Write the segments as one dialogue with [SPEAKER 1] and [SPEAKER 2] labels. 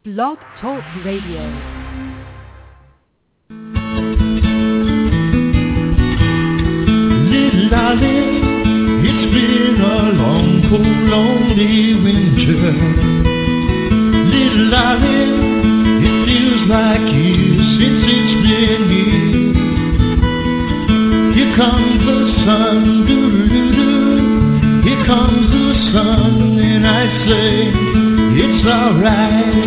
[SPEAKER 1] Blog Talk Radio.
[SPEAKER 2] Little darling, it's been a long, cold, lonely winter. Little darling, it feels like years since it's been here. Here comes the sun, doo-doo-doo-doo. Here comes the sun, and I say it's alright.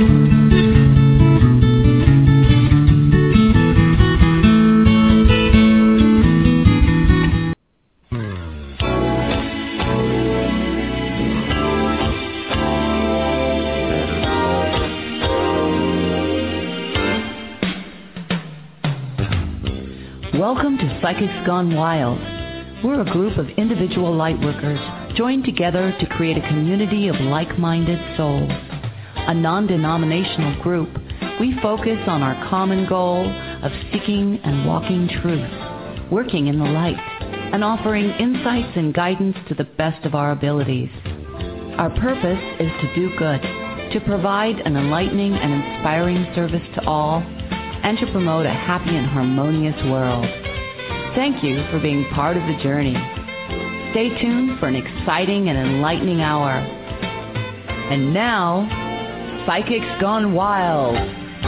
[SPEAKER 3] Welcome to Psychics Gone Wild. We're a group of individual lightworkers joined together to create a community of like-minded souls. A non-denominational group, we focus on our common goal of seeking and walking truth, working in the light, and offering insights and guidance to the best of our abilities. Our purpose is to do good, to provide an enlightening and inspiring service to all, and to promote a happy and harmonious world. Thank you for being part of the journey. Stay tuned for an exciting and enlightening hour. And now, Psychics Gone Wild.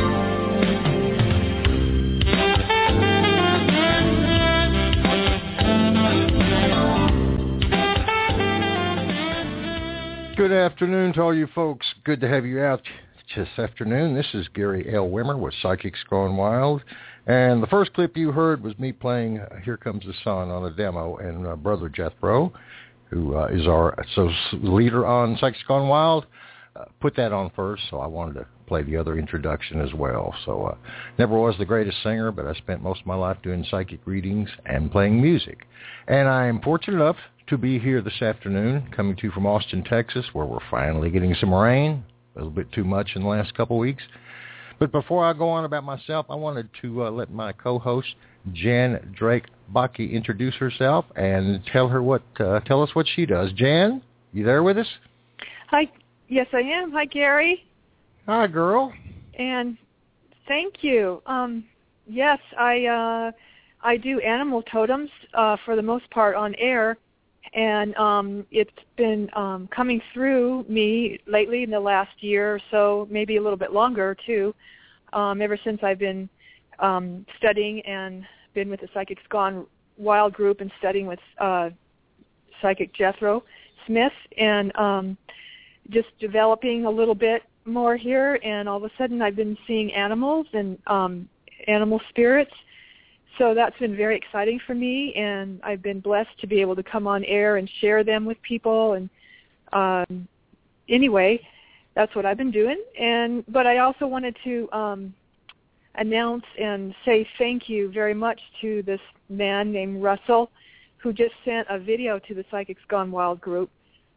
[SPEAKER 4] Good afternoon to all you folks. Good to have you out this afternoon. This is Gary L. Wimmer with Psychics Gone Wild. And the first clip you heard was me playing Here Comes the Sun on a demo, and Brother Jethro, who is our leader on Psychics Gone Wild, put that on first, so I wanted to play the other introduction as well. So never was the greatest singer, but I spent most of my life doing psychic readings and playing music. And I am fortunate enough to be here this afternoon, coming to you from Austin, Texas, where we're finally getting some rain. A little bit too much in the last couple of weeks. But before I go on about myself, I wanted to let my co-host, Jan Drake Bakke, introduce herself and tell us what she does. Jan, you there with us?
[SPEAKER 5] Hi. Yes, I am. Hi, Gary.
[SPEAKER 4] Hi, girl.
[SPEAKER 5] And thank you. Yes, I do animal totems for the most part on air. And it's been coming through me lately in the last year or so, maybe a little bit longer too, ever since I've been studying and been with the Psychics Gone Wild group and studying with Psychic Jethro Smith, and just developing a little bit more here. And all of a sudden I've been seeing animals and animal spirits. So that's been very exciting for me, and I've been blessed to be able to come on air and share them with people. And anyway, that's what I've been doing. But I also wanted to announce and say thank you very much to this man named Russell, who just sent a video to the Psychics Gone Wild group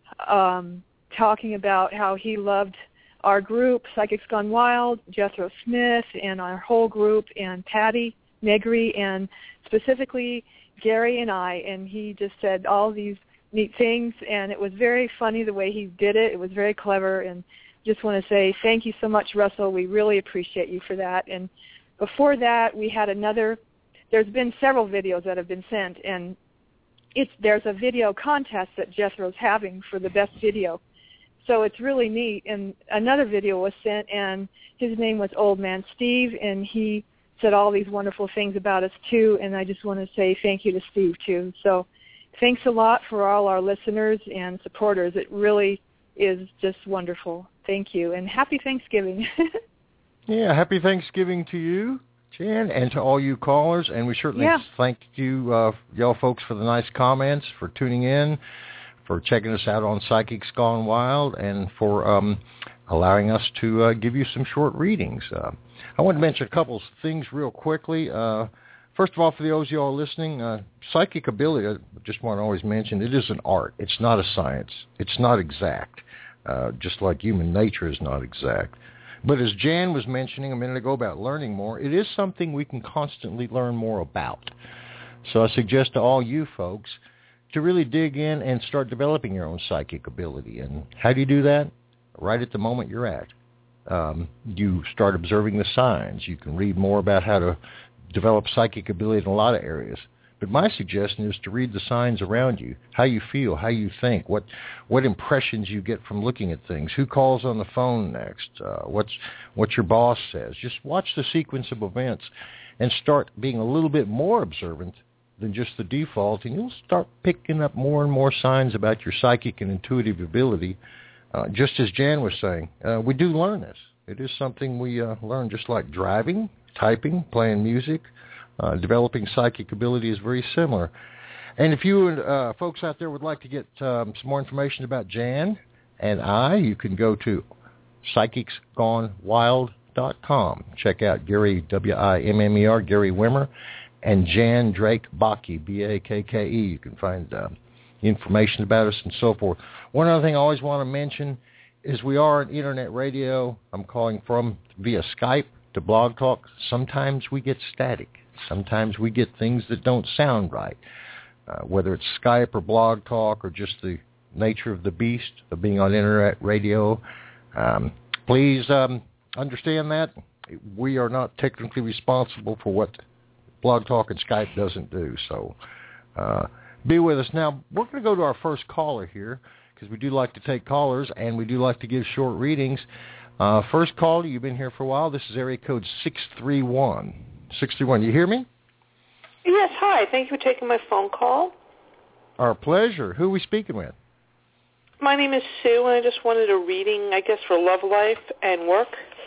[SPEAKER 5] talking about how he loved our group, Psychics Gone Wild, Jethro Smith, and our whole group, and Patty Negri, and specifically Gary and I, and he just said all these neat things, and it was very funny the way he did it. It was very clever, and just want to say thank you so much, Russell. We really appreciate you for that. And before that, we had there's been several videos that have been sent, and there's a video contest that Jethro's having for the best video. So it's really neat. And another video was sent, and his name was Old Man Steve, and he said all these wonderful things about us too, and I just want to say thank you to Steve too. So thanks a lot for all our listeners and supporters. It really is just wonderful. Thank you, and happy Thanksgiving.
[SPEAKER 4] Yeah, happy Thanksgiving to you, Jan, and to all you callers, and we certainly thank you, y'all folks, for the nice comments, for tuning in, for checking us out on Psychics Gone Wild, and for allowing us to give you some short readings. I want to mention a couple of things real quickly. First of all, for those of you all listening, psychic ability, I just want to always mention, it is an art. It's not a science. It's not exact, just like human nature is not exact. But as Jan was mentioning a minute ago about learning more, it is something we can constantly learn more about. So I suggest to all you folks to really dig in and start developing your own psychic ability. And how do you do that? Right at the moment you're at. You start observing the signs. You can read more about how to develop psychic ability in a lot of areas. But my suggestion is to read the signs around you, how you feel, how you think, what impressions you get from looking at things, who calls on the phone next, what your boss says. Just watch the sequence of events and start being a little bit more observant than just the default, and you'll start picking up more and more signs about your psychic and intuitive ability. Just as Jan was saying, we do learn this. It is something we learn, just like driving, typing, playing music. Developing psychic ability is very similar. And if you folks out there would like to get some more information about Jan and I, you can go to psychicsgonewild.com. Check out Gary, W-I-M-M-E-R, Gary Wimmer, and Jan Drake Bakke, B-A-K-K-E. You can find information about us and so forth. One other thing I always want to mention is we are an internet radio. I'm calling from via Skype to Blog Talk. Sometimes we get static. Sometimes we get things that don't sound right, whether it's Skype or Blog Talk or just the nature of the beast of being on internet radio. Please understand that. We are not technically responsible for what Blog Talk and Skype doesn't do. So be with us. Now, we're going to go to our first caller here because we do like to take callers and we do like to give short readings. First caller, you've been here for a while. This is area code 631. 631, you hear me?
[SPEAKER 6] Yes, hi. Thank you for taking my phone call.
[SPEAKER 4] Our pleasure. Who are we speaking with?
[SPEAKER 6] My name is Sue, and I just wanted a reading, I guess, for love life and work.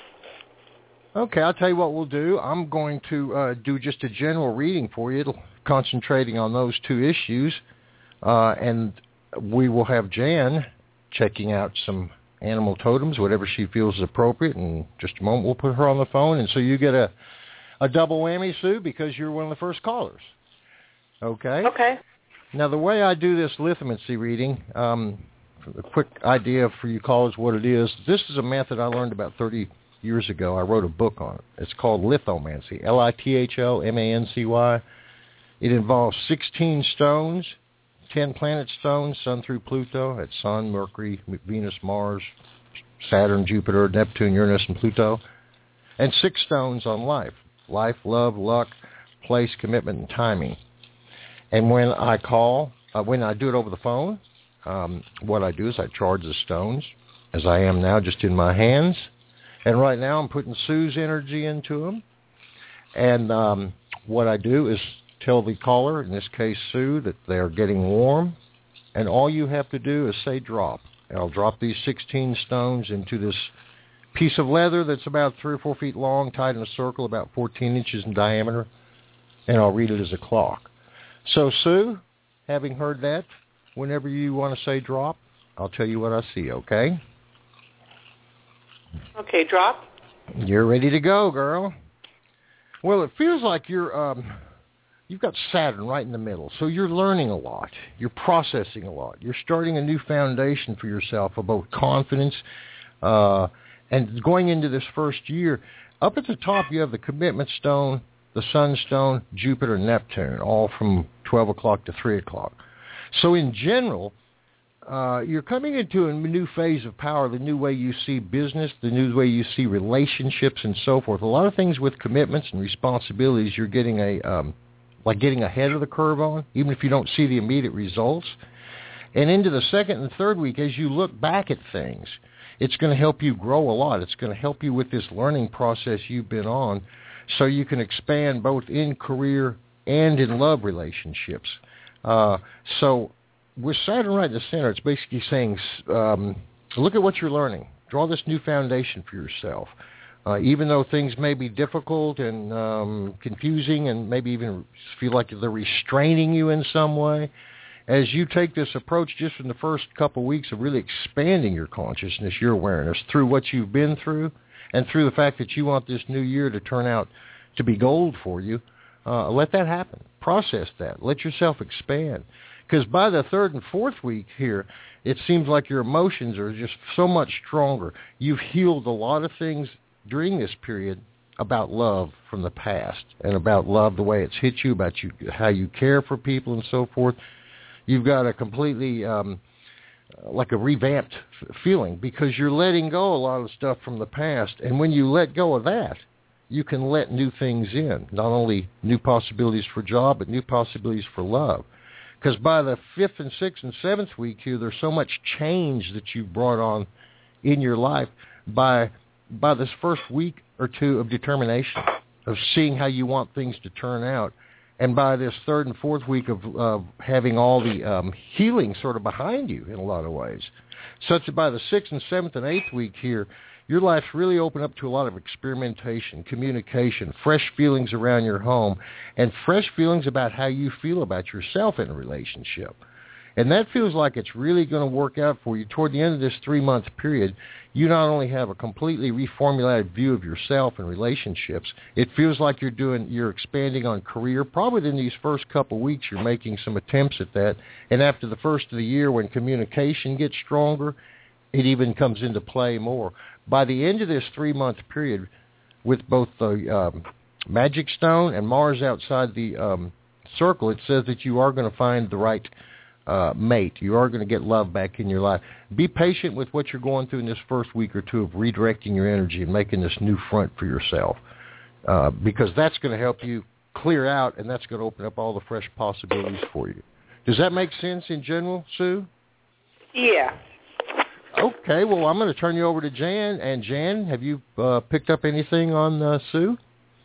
[SPEAKER 4] Okay, I'll tell you what we'll do. I'm going to do just a general reading for you, concentrating on those two issues, and we will have Jan checking out some animal totems, whatever she feels is appropriate, and in just a moment we'll put her on the phone, and so you get a double whammy, Sue, because you're one of the first callers. Okay?
[SPEAKER 6] Okay.
[SPEAKER 4] Now, the way I do this lithomancy reading, a quick idea for you callers what it is, this is a method I learned about 30 years ago. I wrote a book on it. It's called lithomancy, Lithomancy. It involves 16 stones, 10 planet stones, Sun through Pluto. It's Sun, Mercury, Venus, Mars, Saturn, Jupiter, Neptune, Uranus, and Pluto. And 6 stones on life. Life, love, luck, place, commitment, and timing. And when I when I do it over the phone, what I do is I charge the stones, as I am now, just in my hands. And right now I'm putting Sue's energy into them. And what I do is tell the caller, in this case Sue, that they're getting warm. And all you have to do is say drop. And I'll drop these 16 stones into this piece of leather that's about 3 or 4 feet long, tied in a circle about 14 inches in diameter, and I'll read it as a clock. So, Sue, having heard that, whenever you want to say drop, I'll tell you what I see, okay?
[SPEAKER 6] Okay, drop.
[SPEAKER 4] You're ready to go, girl. Well, it feels like you've got Saturn right in the middle, so you're learning a lot. You're processing a lot. You're starting a new foundation for yourself of both confidence and going into this first year. Up at the top, you have the commitment stone, the sunstone, Jupiter, and Neptune, all from 12 o'clock to 3 o'clock. So in general, you're coming into a new phase of power, the new way you see business, the new way you see relationships, and so forth. A lot of things with commitments and responsibilities, you're getting getting ahead of the curve on, even if you don't see the immediate results. And into the second and third week, as you look back at things, it's going to help you grow a lot. It's going to help you with this learning process you've been on so you can expand both in career and in love relationships. So with Saturn right in the center, it's basically saying, look at what you're learning. Draw this new foundation for yourself. Even though things may be difficult and confusing and maybe even feel like they're restraining you in some way, as you take this approach just in the first couple of weeks of really expanding your consciousness, your awareness, through what you've been through and through the fact that you want this new year to turn out to be gold for you, let that happen. Process that. Let yourself expand. Because by the third and fourth week here, it seems like your emotions are just so much stronger. You've healed a lot of things during this period about love from the past and about love, the way it's hit you, about you, how you care for people and so forth. You've got a completely revamped feeling, because you're letting go a lot of stuff from the past. And when you let go of that, you can let new things in, not only new possibilities for job, but new possibilities for love. Because by the 5th and 6th and 7th week here, there's so much change that you've brought on in your life by this first week or two of determination, of seeing how you want things to turn out. And by this 3rd and 4th week of having all the healing sort of behind you in a lot of ways. Such that by the 6th and 7th and 8th week here, your life's really opened up to a lot of experimentation, communication, fresh feelings around your home, and fresh feelings about how you feel about yourself in a relationship. And that feels like it's really going to work out for you. Toward the end of this 3-month period, you not only have a completely reformulated view of yourself and relationships, it feels like you're expanding on career. Probably within these first couple of weeks, you're making some attempts at that. And after the first of the year, when communication gets stronger, it even comes into play more. By the end of this 3-month period, with both the Magic Stone and Mars outside the circle, it says that you are going to find the right mate. You are going to get love back in your life. Be patient with what you're going through in this first week or two of redirecting your energy and making this new front for yourself, because that's going to help you clear out, and that's going to open up all the fresh possibilities for you. Does that make sense in general, Sue?
[SPEAKER 6] Yeah.
[SPEAKER 4] Okay, well, I'm going to turn you over to Jan. And Jan, have you picked up anything on Sue?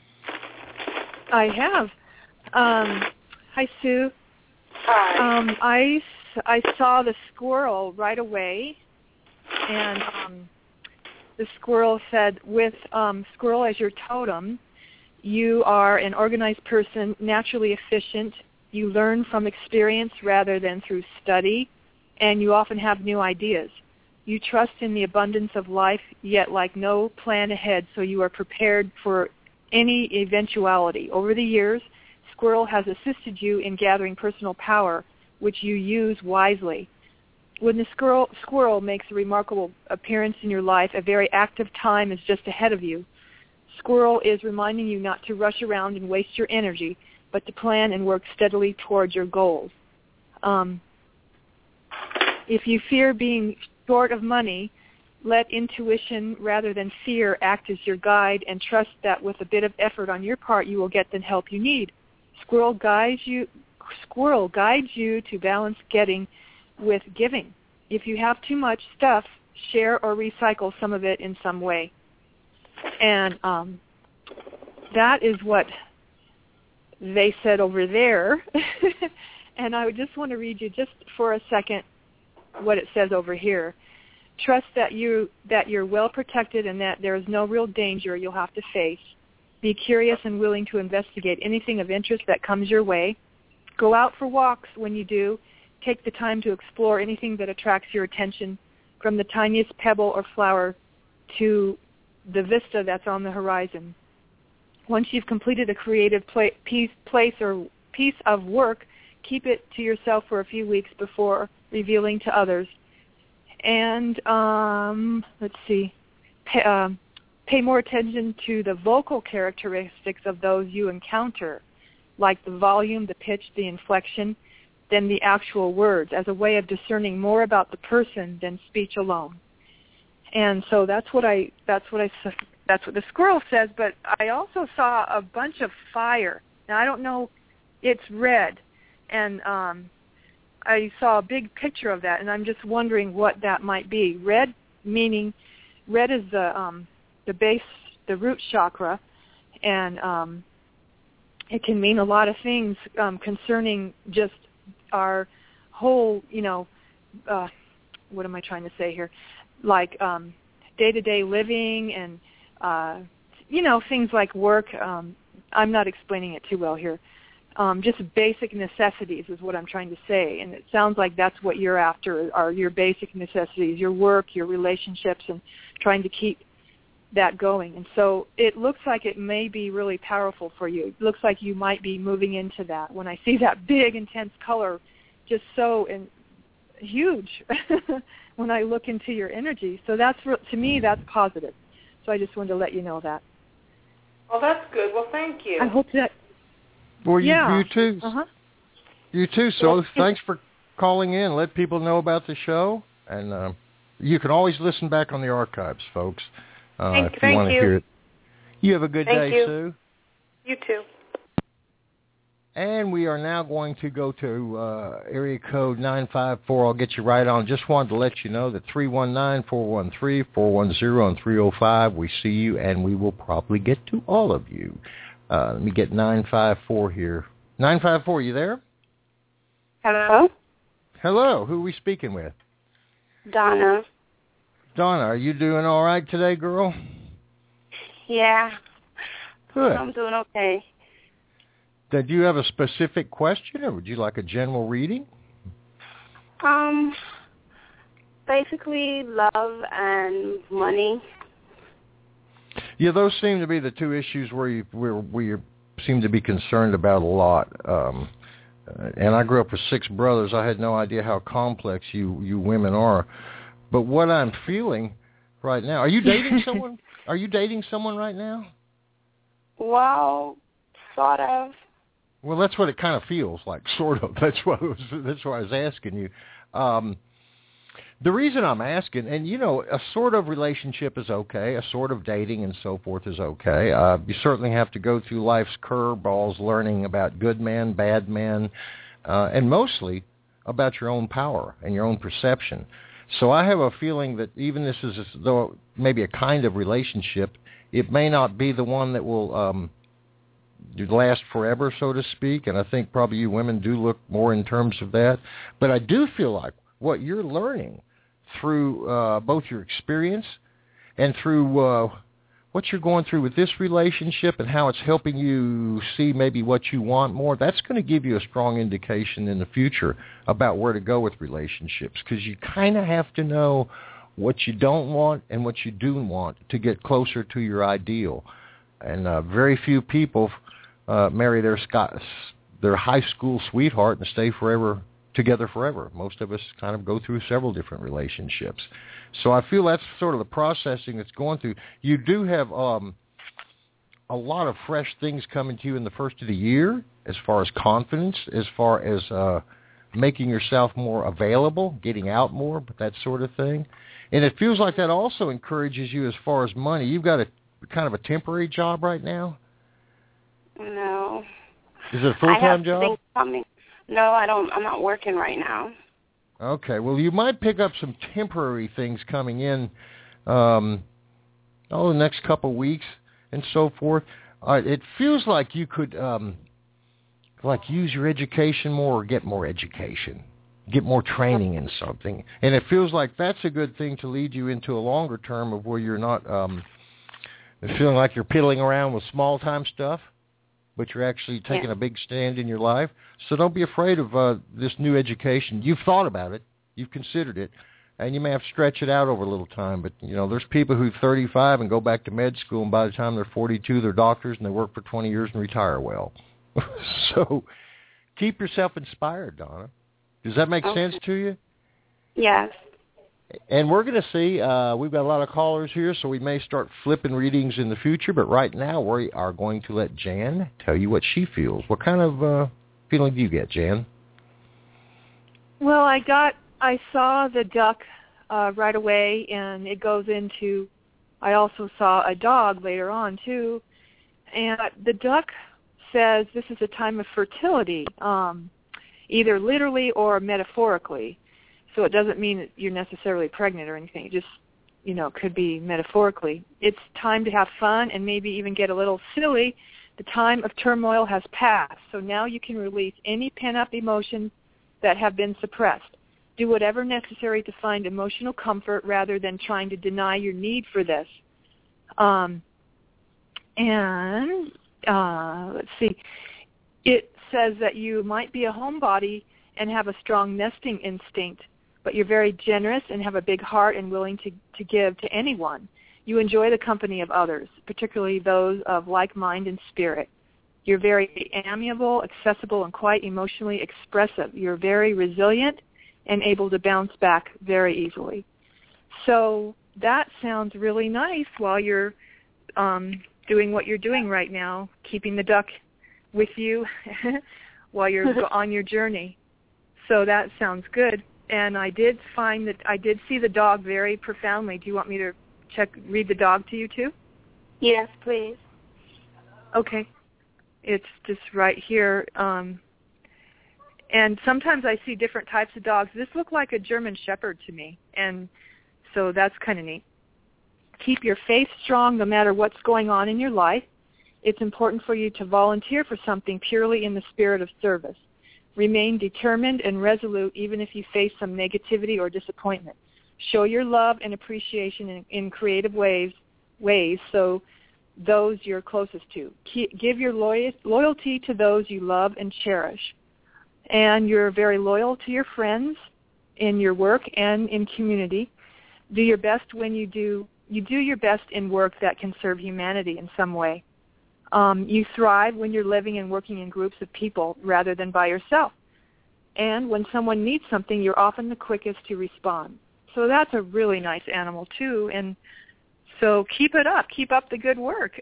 [SPEAKER 5] I have. Hi, Sue.
[SPEAKER 6] Hi.
[SPEAKER 5] I saw the squirrel right away, and the squirrel said, with squirrel as your totem, you are an organized person, naturally efficient. You learn from experience rather than through study, and you often have new ideas. You trust in the abundance of life, yet like no plan ahead, so you are prepared for any eventuality. Over the years, Squirrel has assisted you in gathering personal power, which you use wisely. When the squirrel makes a remarkable appearance in your life, a very active time is just ahead of you. Squirrel is reminding you not to rush around and waste your energy, but to plan and work steadily towards your goals. If you fear being short of money, let intuition rather than fear act as your guide, and trust that with a bit of effort on your part, you will get the help you need. Squirrel guides you to balance getting with giving. If you have too much stuff, share or recycle some of it in some way. And that is what they said over there. And I just want to read you just for a second what it says over here. Trust that you're well protected and that there is no real danger you'll have to face. Be curious and willing to investigate anything of interest that comes your way. Go out for walks when you do. Take the time to explore anything that attracts your attention, from the tiniest pebble or flower to the vista that's on the horizon. Once you've completed a creative piece of work, keep it to yourself for a few weeks before revealing to others. And let's see, pay more attention to the vocal characteristics of those you encounter, like the volume, the pitch, the inflection, than the actual words, as a way of discerning more about the person than speech alone. And so that's what the squirrel says. But I also saw a bunch of fire. Now I don't know, it's red, and I saw a big picture of that, and I'm just wondering what that might be. Red meaning, red is the base, the root chakra, and it can mean a lot of things concerning just our whole, what am I trying to say here? Like day-to-day living and, things like work. I'm not explaining it too well here. Just basic necessities is what I'm trying to say. And it sounds like that's what you're after, are your basic necessities, your work, your relationships, and trying to keep that going. And so it looks like it may be really powerful for you. It looks like you might be moving into that. When I see that big, intense color, just so huge when I look into your energy. So that's, to me, that's positive. So I just wanted to let you know that.
[SPEAKER 6] Well, that's good. Well, thank you.
[SPEAKER 5] I hope that...
[SPEAKER 4] Well,
[SPEAKER 5] yeah.
[SPEAKER 4] You too.
[SPEAKER 5] Uh-huh.
[SPEAKER 4] You too. So thanks for calling in. Let people know about the show. And you can always listen back on the archives, folks, if you want to hear it. You have a good day, Sue.
[SPEAKER 6] You too.
[SPEAKER 4] And we are now going to go to area code 954. I'll get you right on. Just wanted to let you know that 319-413-410 and 305, we see you, and we will probably get to all of you. Let me get 954 here. 954, you there?
[SPEAKER 7] Hello?
[SPEAKER 4] Hello. Who are we speaking with?
[SPEAKER 7] Donna.
[SPEAKER 4] Donna, are you doing all right today, girl?
[SPEAKER 7] Yeah.
[SPEAKER 4] Good.
[SPEAKER 7] I'm doing okay.
[SPEAKER 4] Do you have a specific question, or would you like a general reading?
[SPEAKER 7] Basically love and money.
[SPEAKER 4] Yeah, those seem to be the two issues where you seem to be concerned about a lot. And I grew up with 6 brothers. I had no idea how complex you women are. But what I'm feeling right now, are you dating someone? Are you dating someone right now?
[SPEAKER 7] Well, sort of.
[SPEAKER 4] Well, that's what it kind of feels like, sort of. That's why I was asking you. The reason I'm asking, and a sort of relationship is okay, a sort of dating and so forth is okay. You certainly have to go through life's curveballs, learning about good men, bad men, and mostly about your own power and your own perception. So I have a feeling that even this is, though maybe a kind of relationship, it may not be the one that will last forever, so to speak, and I think probably you women do look more in terms of that. But I do feel like what you're learning through both your experience and through what you're going through with this relationship and how it's helping you see maybe what you want more, that's going to give you a strong indication in the future about where to go with relationships, because you kind of have to know what you don't want and what you do want to get closer to your ideal. And very few people marry their high school sweetheart and stay together forever. Most of us kind of go through several different relationships. So I feel that's sort of the processing that's going through. You do have a lot of fresh things coming to you in the first of the year, as far as confidence, as far as making yourself more available, getting out more, that sort of thing. And it feels like that also encourages you as far as money. You've got a kind of a temporary job right now?
[SPEAKER 7] No.
[SPEAKER 4] Is it a full-time job?
[SPEAKER 7] Things coming. No, I don't. I'm not working right now.
[SPEAKER 4] Okay. Well, you might pick up some temporary things coming in the next couple of weeks and so forth. It feels like you could use your education more or get more education, get more training in something. And it feels like that's a good thing to lead you into a longer term of where you're not feeling like you're piddling around with small-time stuff, but you're actually taking a big stand in your life. So don't be afraid of this new education. You've thought about it. You've considered it. And you may have to stretch it out over a little time. But, there's people who are 35 and go back to med school, and by the time they're 42, they're doctors, and they work for 20 years and retire well. So keep yourself inspired, Donna. Does that make sense to you?
[SPEAKER 7] Yes.
[SPEAKER 4] And we're going to see, we've got a lot of callers here, so we may start flipping readings in the future. But right now, we are going to let Jan tell you what she feels. What kind of feeling do you get, Jan?
[SPEAKER 5] Well, I saw the duck right away, and it goes into, I also saw a dog later on, too. And the duck says this is a time of fertility, either literally or metaphorically. So it doesn't mean that you're necessarily pregnant or anything. It just, could be metaphorically. It's time to have fun and maybe even get a little silly. The time of turmoil has passed. So now you can release any pent-up emotions that have been suppressed. Do whatever necessary to find emotional comfort rather than trying to deny your need for this. Let's see. It says that you might be a homebody and have a strong nesting instinct, but you're very generous and have a big heart and willing to give to anyone. You enjoy the company of others, particularly those of like mind and spirit. You're very amiable, accessible, and quite emotionally expressive. You're very resilient and able to bounce back very easily. So that sounds really nice while you're doing what you're doing right now, keeping the duck with you while you're on your journey. So that sounds good. And I did find that I did see the dog very profoundly. Do you want me to read the dog to you too?
[SPEAKER 7] Yes, please.
[SPEAKER 5] Okay. It's just right here. And sometimes I see different types of dogs. This looked like a German Shepherd to me, and so that's kind of neat. Keep your faith strong no matter what's going on in your life. It's important for you to volunteer for something purely in the spirit of service. Remain determined and resolute even if you face some negativity or disappointment. Show your love and appreciation in creative ways so those you're closest to. Give your loyalty to those you love and cherish. And you're very loyal to your friends in your work and in community. Do your best when you do your best in work that can serve humanity in some way. You thrive when you're living and working in groups of people rather than by yourself. And when someone needs something, you're often the quickest to respond. So that's a really nice animal, too. And so keep it up. Keep up the good work.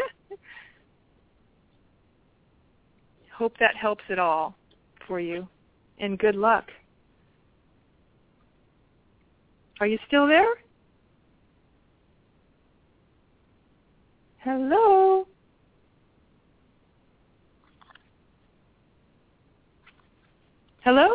[SPEAKER 5] Hope that helps at all for you. And good luck. Are you still there? Hello? Hello?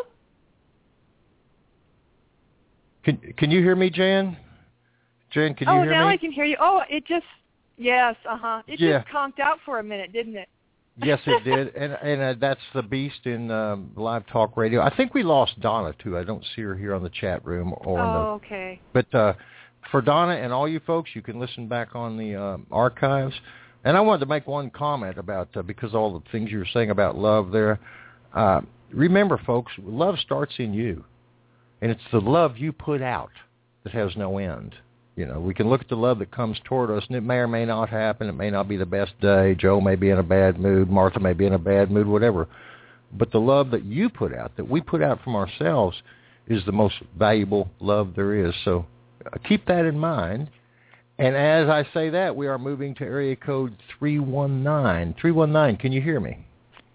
[SPEAKER 4] Can you hear me, Jan? Jan, can you hear me?
[SPEAKER 5] Oh, now I can hear you. Oh, it just, yes, It just conked out for a minute, didn't it?
[SPEAKER 4] Yes, it did. And that's the beast in Live Talk Radio. I think we lost Donna, too. I don't see her here on the chat room.
[SPEAKER 5] Okay.
[SPEAKER 4] But for Donna and all you folks, you can listen back on the archives. And I wanted to make one comment about, because all the things you were saying about love there. Remember, folks, love starts in you. And it's the love you put out that has no end. You know, we can look at the love that comes toward us, and it may or may not happen. It may not be the best day. Joe may be in a bad mood. Martha may be in a bad mood, whatever. But the love that you put out, that we put out from ourselves, is the most valuable love there is. So keep that in mind. And as I say that, we are moving to area code 319. 319, can you hear me?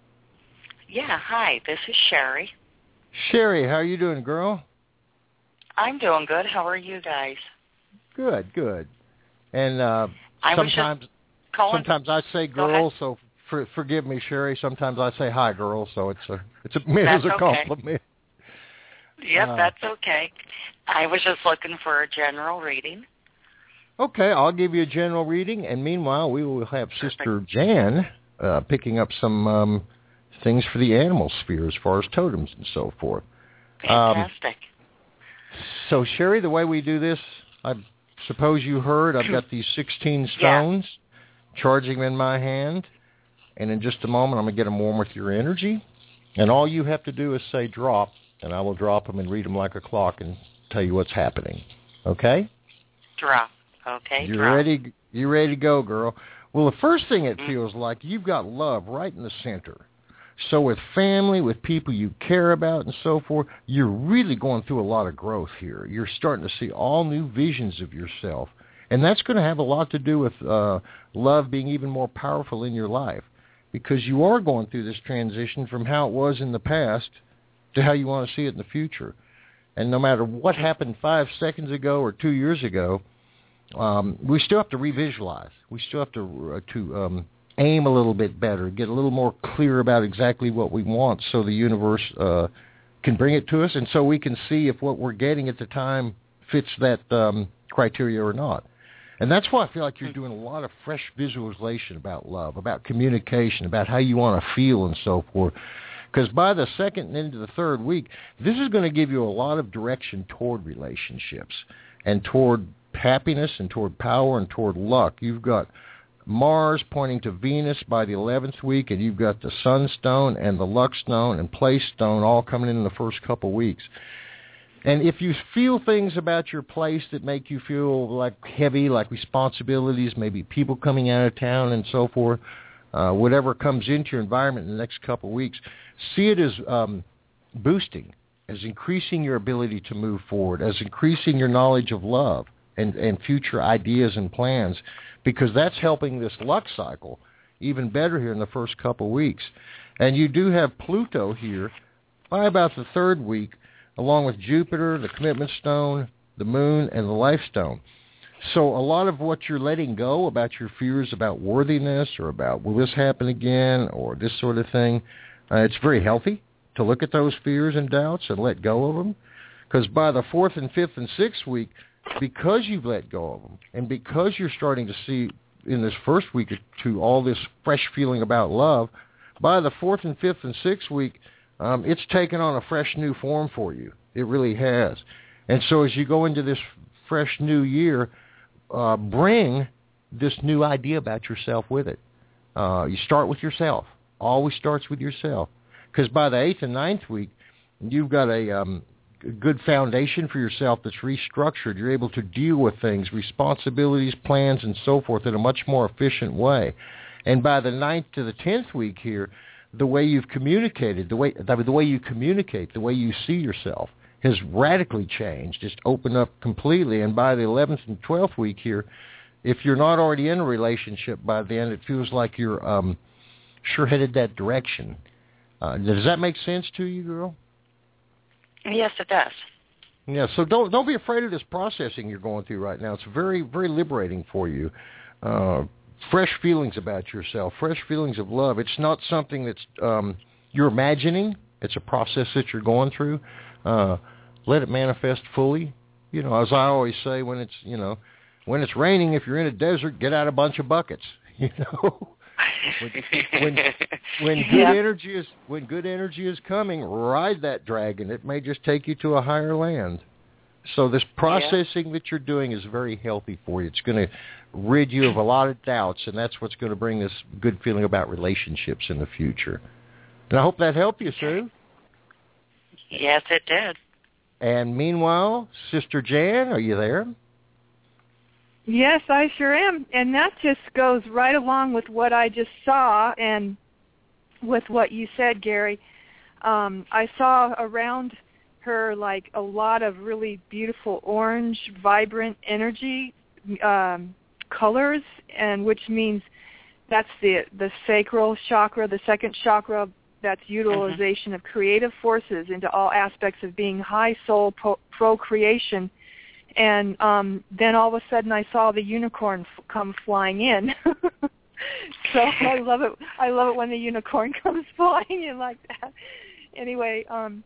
[SPEAKER 8] Yeah, hi. This is Sherry.
[SPEAKER 4] Sherry, how are you doing, girl?
[SPEAKER 8] I'm doing good. How are you guys?
[SPEAKER 4] Good. And sometimes I say girl, so forgive me, Sherry. Sometimes I say hi, girl, so it's meant as a compliment.
[SPEAKER 8] Yep, that's okay. I was just looking for a general reading.
[SPEAKER 4] Okay, I'll give you a general reading, and meanwhile, we will have Sister Jan picking up some things for the animal sphere as far as totems and so forth.
[SPEAKER 8] Fantastic.
[SPEAKER 4] So, Sherry, the way we do this, I suppose you heard, I've got these 16 stones, charging them in my hand, and in just a moment I'm going to get them warm with your energy, and all you have to do is say drop, and I will drop them and read them like a clock and tell you what's happening. Okay?
[SPEAKER 8] Drop. Okay,
[SPEAKER 4] you ready? You ready to go, girl? Well, the first thing it feels like, you've got love right in the center. So with family, with people you care about and so forth, you're really going through a lot of growth here. You're starting to see all new visions of yourself. And that's going to have a lot to do with love being even more powerful in your life, because you are going through this transition from how it was in the past to how you want to see it in the future. And no matter what happened 5 seconds ago or 2 years ago, we still have to revisualize. We still have to aim a little bit better, get a little more clear about exactly what we want so the universe can bring it to us, and so we can see if what we're getting at the time fits that criteria or not. And that's why I feel like you're doing a lot of fresh visualization about love, about communication, about how you want to feel and so forth. Because by the second and into the third week, this is going to give you a lot of direction toward relationships and toward happiness and toward power and toward luck. You've got Mars pointing to Venus by the 11th week, and you've got the Sunstone and the Luck Stone and Place Stone all coming in the first couple weeks. And if you feel things about your place that make you feel like heavy, like responsibilities, maybe people coming out of town and so forth, whatever comes into your environment in the next couple weeks, see it as boosting, as increasing your ability to move forward, as increasing your knowledge of love and future ideas and plans, because that's helping this luck cycle even better here in the first couple weeks. And you do have Pluto here by about the third week, along with Jupiter, the commitment stone, the moon, and the life stone. So a lot of what you're letting go about your fears about worthiness or about will this happen again or this sort of thing, it's very healthy to look at those fears and doubts and let go of them. Because by the 4th and 5th and 6th week, because you've let go of them and because you're starting to see in this first week or two all this fresh feeling about love, by the 4th and 5th and 6th week, it's taken on a fresh new form for you. It really has. And so as you go into this fresh new year, bring this new idea about yourself with it. You start with yourself. Always starts with yourself. Because by the 8th and 9th week, you've got a good foundation for yourself that's restructured. You're able to deal with things, responsibilities, plans, and so forth in a much more efficient way. And by the 9th to the 10th week here, the way you've communicated, the way you communicate, the way you see yourself has radically changed. It's opened up completely. And by the 11th and 12th week here, if you're not already in a relationship by then, it feels like you're sure headed that direction. Does that make sense to you, girl?
[SPEAKER 8] Yes, it does.
[SPEAKER 4] Yeah, so don't be afraid of this processing you're going through right now. It's very, very liberating for you. Fresh feelings about yourself, fresh feelings of love. It's not something that's you're imagining. It's a process that you're going through. Let it manifest fully. You know, as I always say, when it's raining, if you're in a desert, get out a bunch of buckets. You know, when good energy is coming, ride that dragon. It may just take you to a higher land. So this processing that you're doing is very healthy for you. It's going to rid you of a lot of doubts, and that's what's going to bring this good feeling about relationships in the future. And I hope that helped you, Sue.
[SPEAKER 8] Yes, it did.
[SPEAKER 4] And meanwhile, Sister Jan, are you there?
[SPEAKER 5] Yes, I sure am. And that just goes right along with what I just saw and with what you said, Gary. I saw around her like a lot of really beautiful orange, vibrant energy colors, and which means that's the sacral chakra, the second chakra. That's utilization of creative forces into all aspects of being high soul procreation. And then all of a sudden I saw the unicorn come flying in. So I love it. I love it when the unicorn comes flying in like that. Anyway,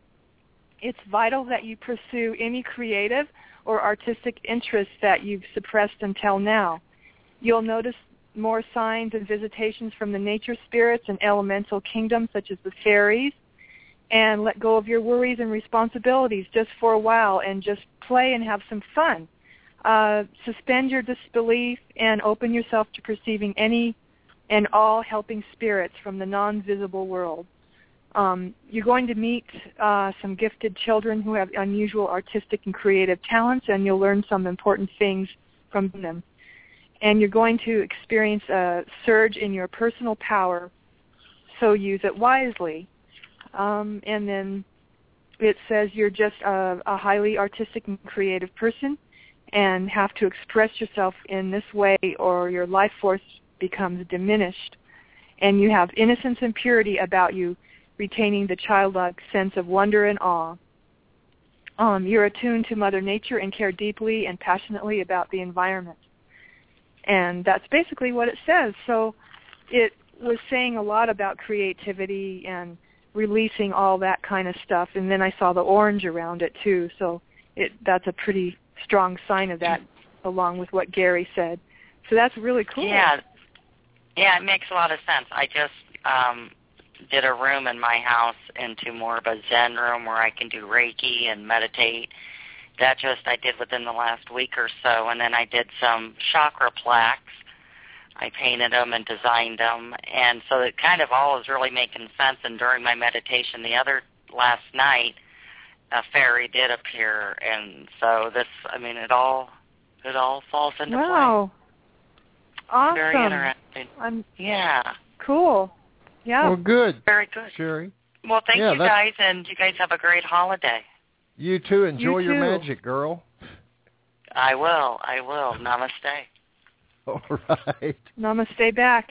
[SPEAKER 5] it's vital that you pursue any creative or artistic interests that you've suppressed until now. You'll notice more signs and visitations from the nature spirits and elemental kingdoms such as the fairies, and let go of your worries and responsibilities just for a while and just play and have some fun. Suspend your disbelief and open yourself to perceiving any and all helping spirits from the non-visible world. You're going to meet some gifted children who have unusual artistic and creative talents, and you'll learn some important things from them. And you're going to experience a surge in your personal power, so use it wisely. And then it says you're just a highly artistic and creative person and have to express yourself in this way or your life force becomes diminished. And you have innocence and purity about you, retaining the childlike sense of wonder and awe. You're attuned to Mother Nature and care deeply and passionately about the environment. And that's basically what it says. So it was saying a lot about creativity and releasing all that kind of stuff. And then I saw the orange around it, too. So that's a pretty strong sign of that, along with what Gary said. So that's really cool.
[SPEAKER 8] Yeah, it makes a lot of sense. I just did a room in my house into more of a Zen room where I can do Reiki and meditate. That I did within the last week or so, and then I did some chakra plaques. I painted them and designed them, and so it kind of all is really making sense. And during my meditation last night, a fairy did appear, and so it all falls into place.
[SPEAKER 5] Wow. Awesome.
[SPEAKER 8] Very interesting. Yeah.
[SPEAKER 5] Cool. Yeah.
[SPEAKER 4] Well, good.
[SPEAKER 8] Very good.
[SPEAKER 4] Sherry.
[SPEAKER 8] Well, thank you guys, and you guys have a great holiday.
[SPEAKER 4] You too. Enjoy your magic, girl.
[SPEAKER 8] I will. Namaste.
[SPEAKER 4] All right.
[SPEAKER 5] Namaste back.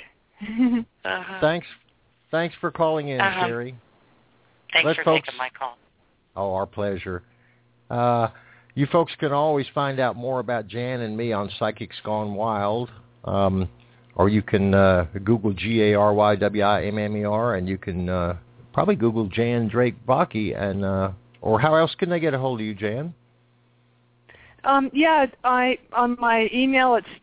[SPEAKER 4] Thanks for calling in, Sherry.
[SPEAKER 8] Thanks for taking my call.
[SPEAKER 4] Oh, our pleasure. You folks can always find out more about Jan and me on Psychics Gone Wild, or you can Google GARYWIMMER, and you can probably Google Jan Drake Bakke, and or how else can they get a hold of you, Jan?
[SPEAKER 5] Yeah, on my email it's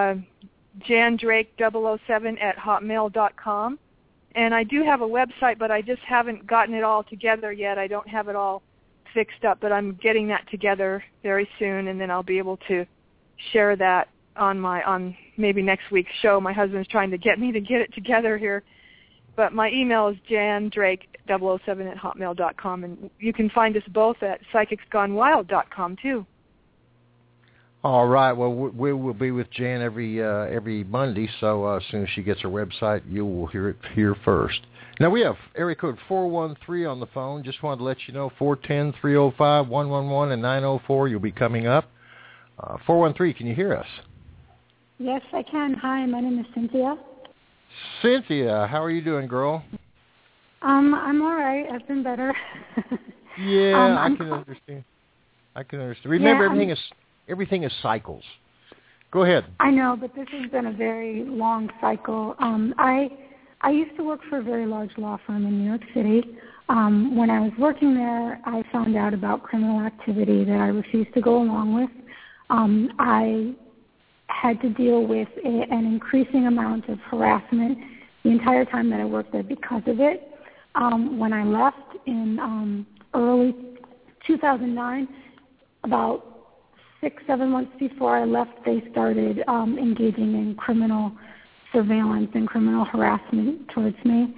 [SPEAKER 5] jandrake007@hotmail.com, and I do have a website, but I just haven't gotten it all together yet. I don't have it all fixed up, but I'm getting that together very soon, and then I'll be able to share that on maybe next week's show. My husband's trying to get me to get it together here, but my email is jandrake007@hotmail.com, and you can find us both at psychicsgonewild.com too.
[SPEAKER 4] All right. Well, we will be with Jan every Monday, so as soon as she gets her website, you will hear it here first. Now, we have area code 413 on the phone. Just wanted to let you know, 410-305-111 and 904. You'll be coming up. 413, can you hear us?
[SPEAKER 9] Yes, I can. Hi, my name is Cynthia.
[SPEAKER 4] Cynthia, how are you doing, girl?
[SPEAKER 9] I'm all right. I've been better.
[SPEAKER 4] Yeah, I can understand. Remember, everything is cycles. Go ahead.
[SPEAKER 9] I know, but this has been a very long cycle. I used to work for a very large law firm in New York City. When I was working there, I found out about criminal activity that I refused to go along with. I had to deal with an increasing amount of harassment the entire time that I worked there because of it. When I left in early 2009, about 6-7 months before I left, they started engaging in criminal surveillance and criminal harassment towards me.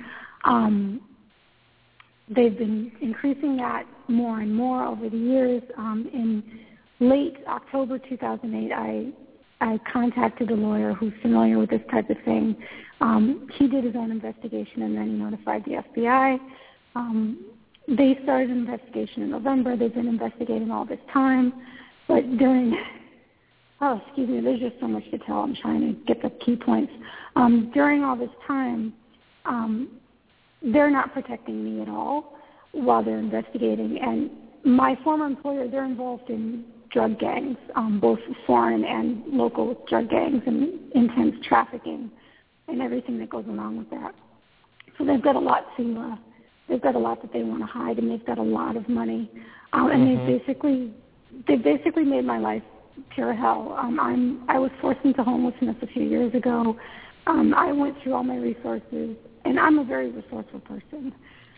[SPEAKER 9] They've been increasing that more and more over the years. In late October 2008, I contacted a lawyer who's familiar with this type of thing. He did his own investigation, and then he notified the FBI. They started an investigation in November. They've been investigating all this time. But there's just so much to tell. I'm trying to get the key points. During all this time, they're not protecting me at all while they're investigating. And my former employer, they're involved in drug gangs, both foreign and local drug gangs, and intense trafficking and everything that goes along with that. So they've got a lot that they want to hide, and they've got a lot of money. And they basically made my life pure hell. I was forced into homelessness a few years ago. I went through all my resources, and I'm a very resourceful person.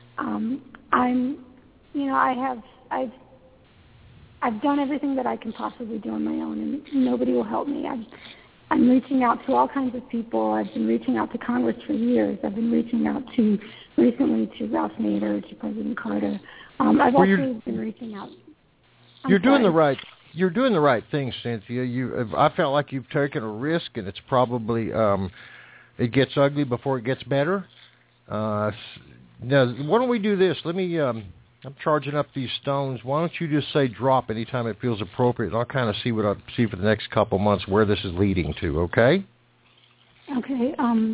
[SPEAKER 9] I've done everything that I can possibly do on my own, and nobody will help me. I'm reaching out to all kinds of people. I've been reaching out to Congress for years. I've been reaching out recently to Ralph Nader, to President Carter. I've also been reaching out. You're doing the right
[SPEAKER 4] thing, Cynthia. I felt like you've taken a risk, and it's probably it gets ugly before it gets better. Now, why don't we do this? Let me. I'm charging up these stones. Why don't you just say drop anytime it feels appropriate, and I'll kind of see for the next couple months where this is leading to. Okay.
[SPEAKER 9] Okay. All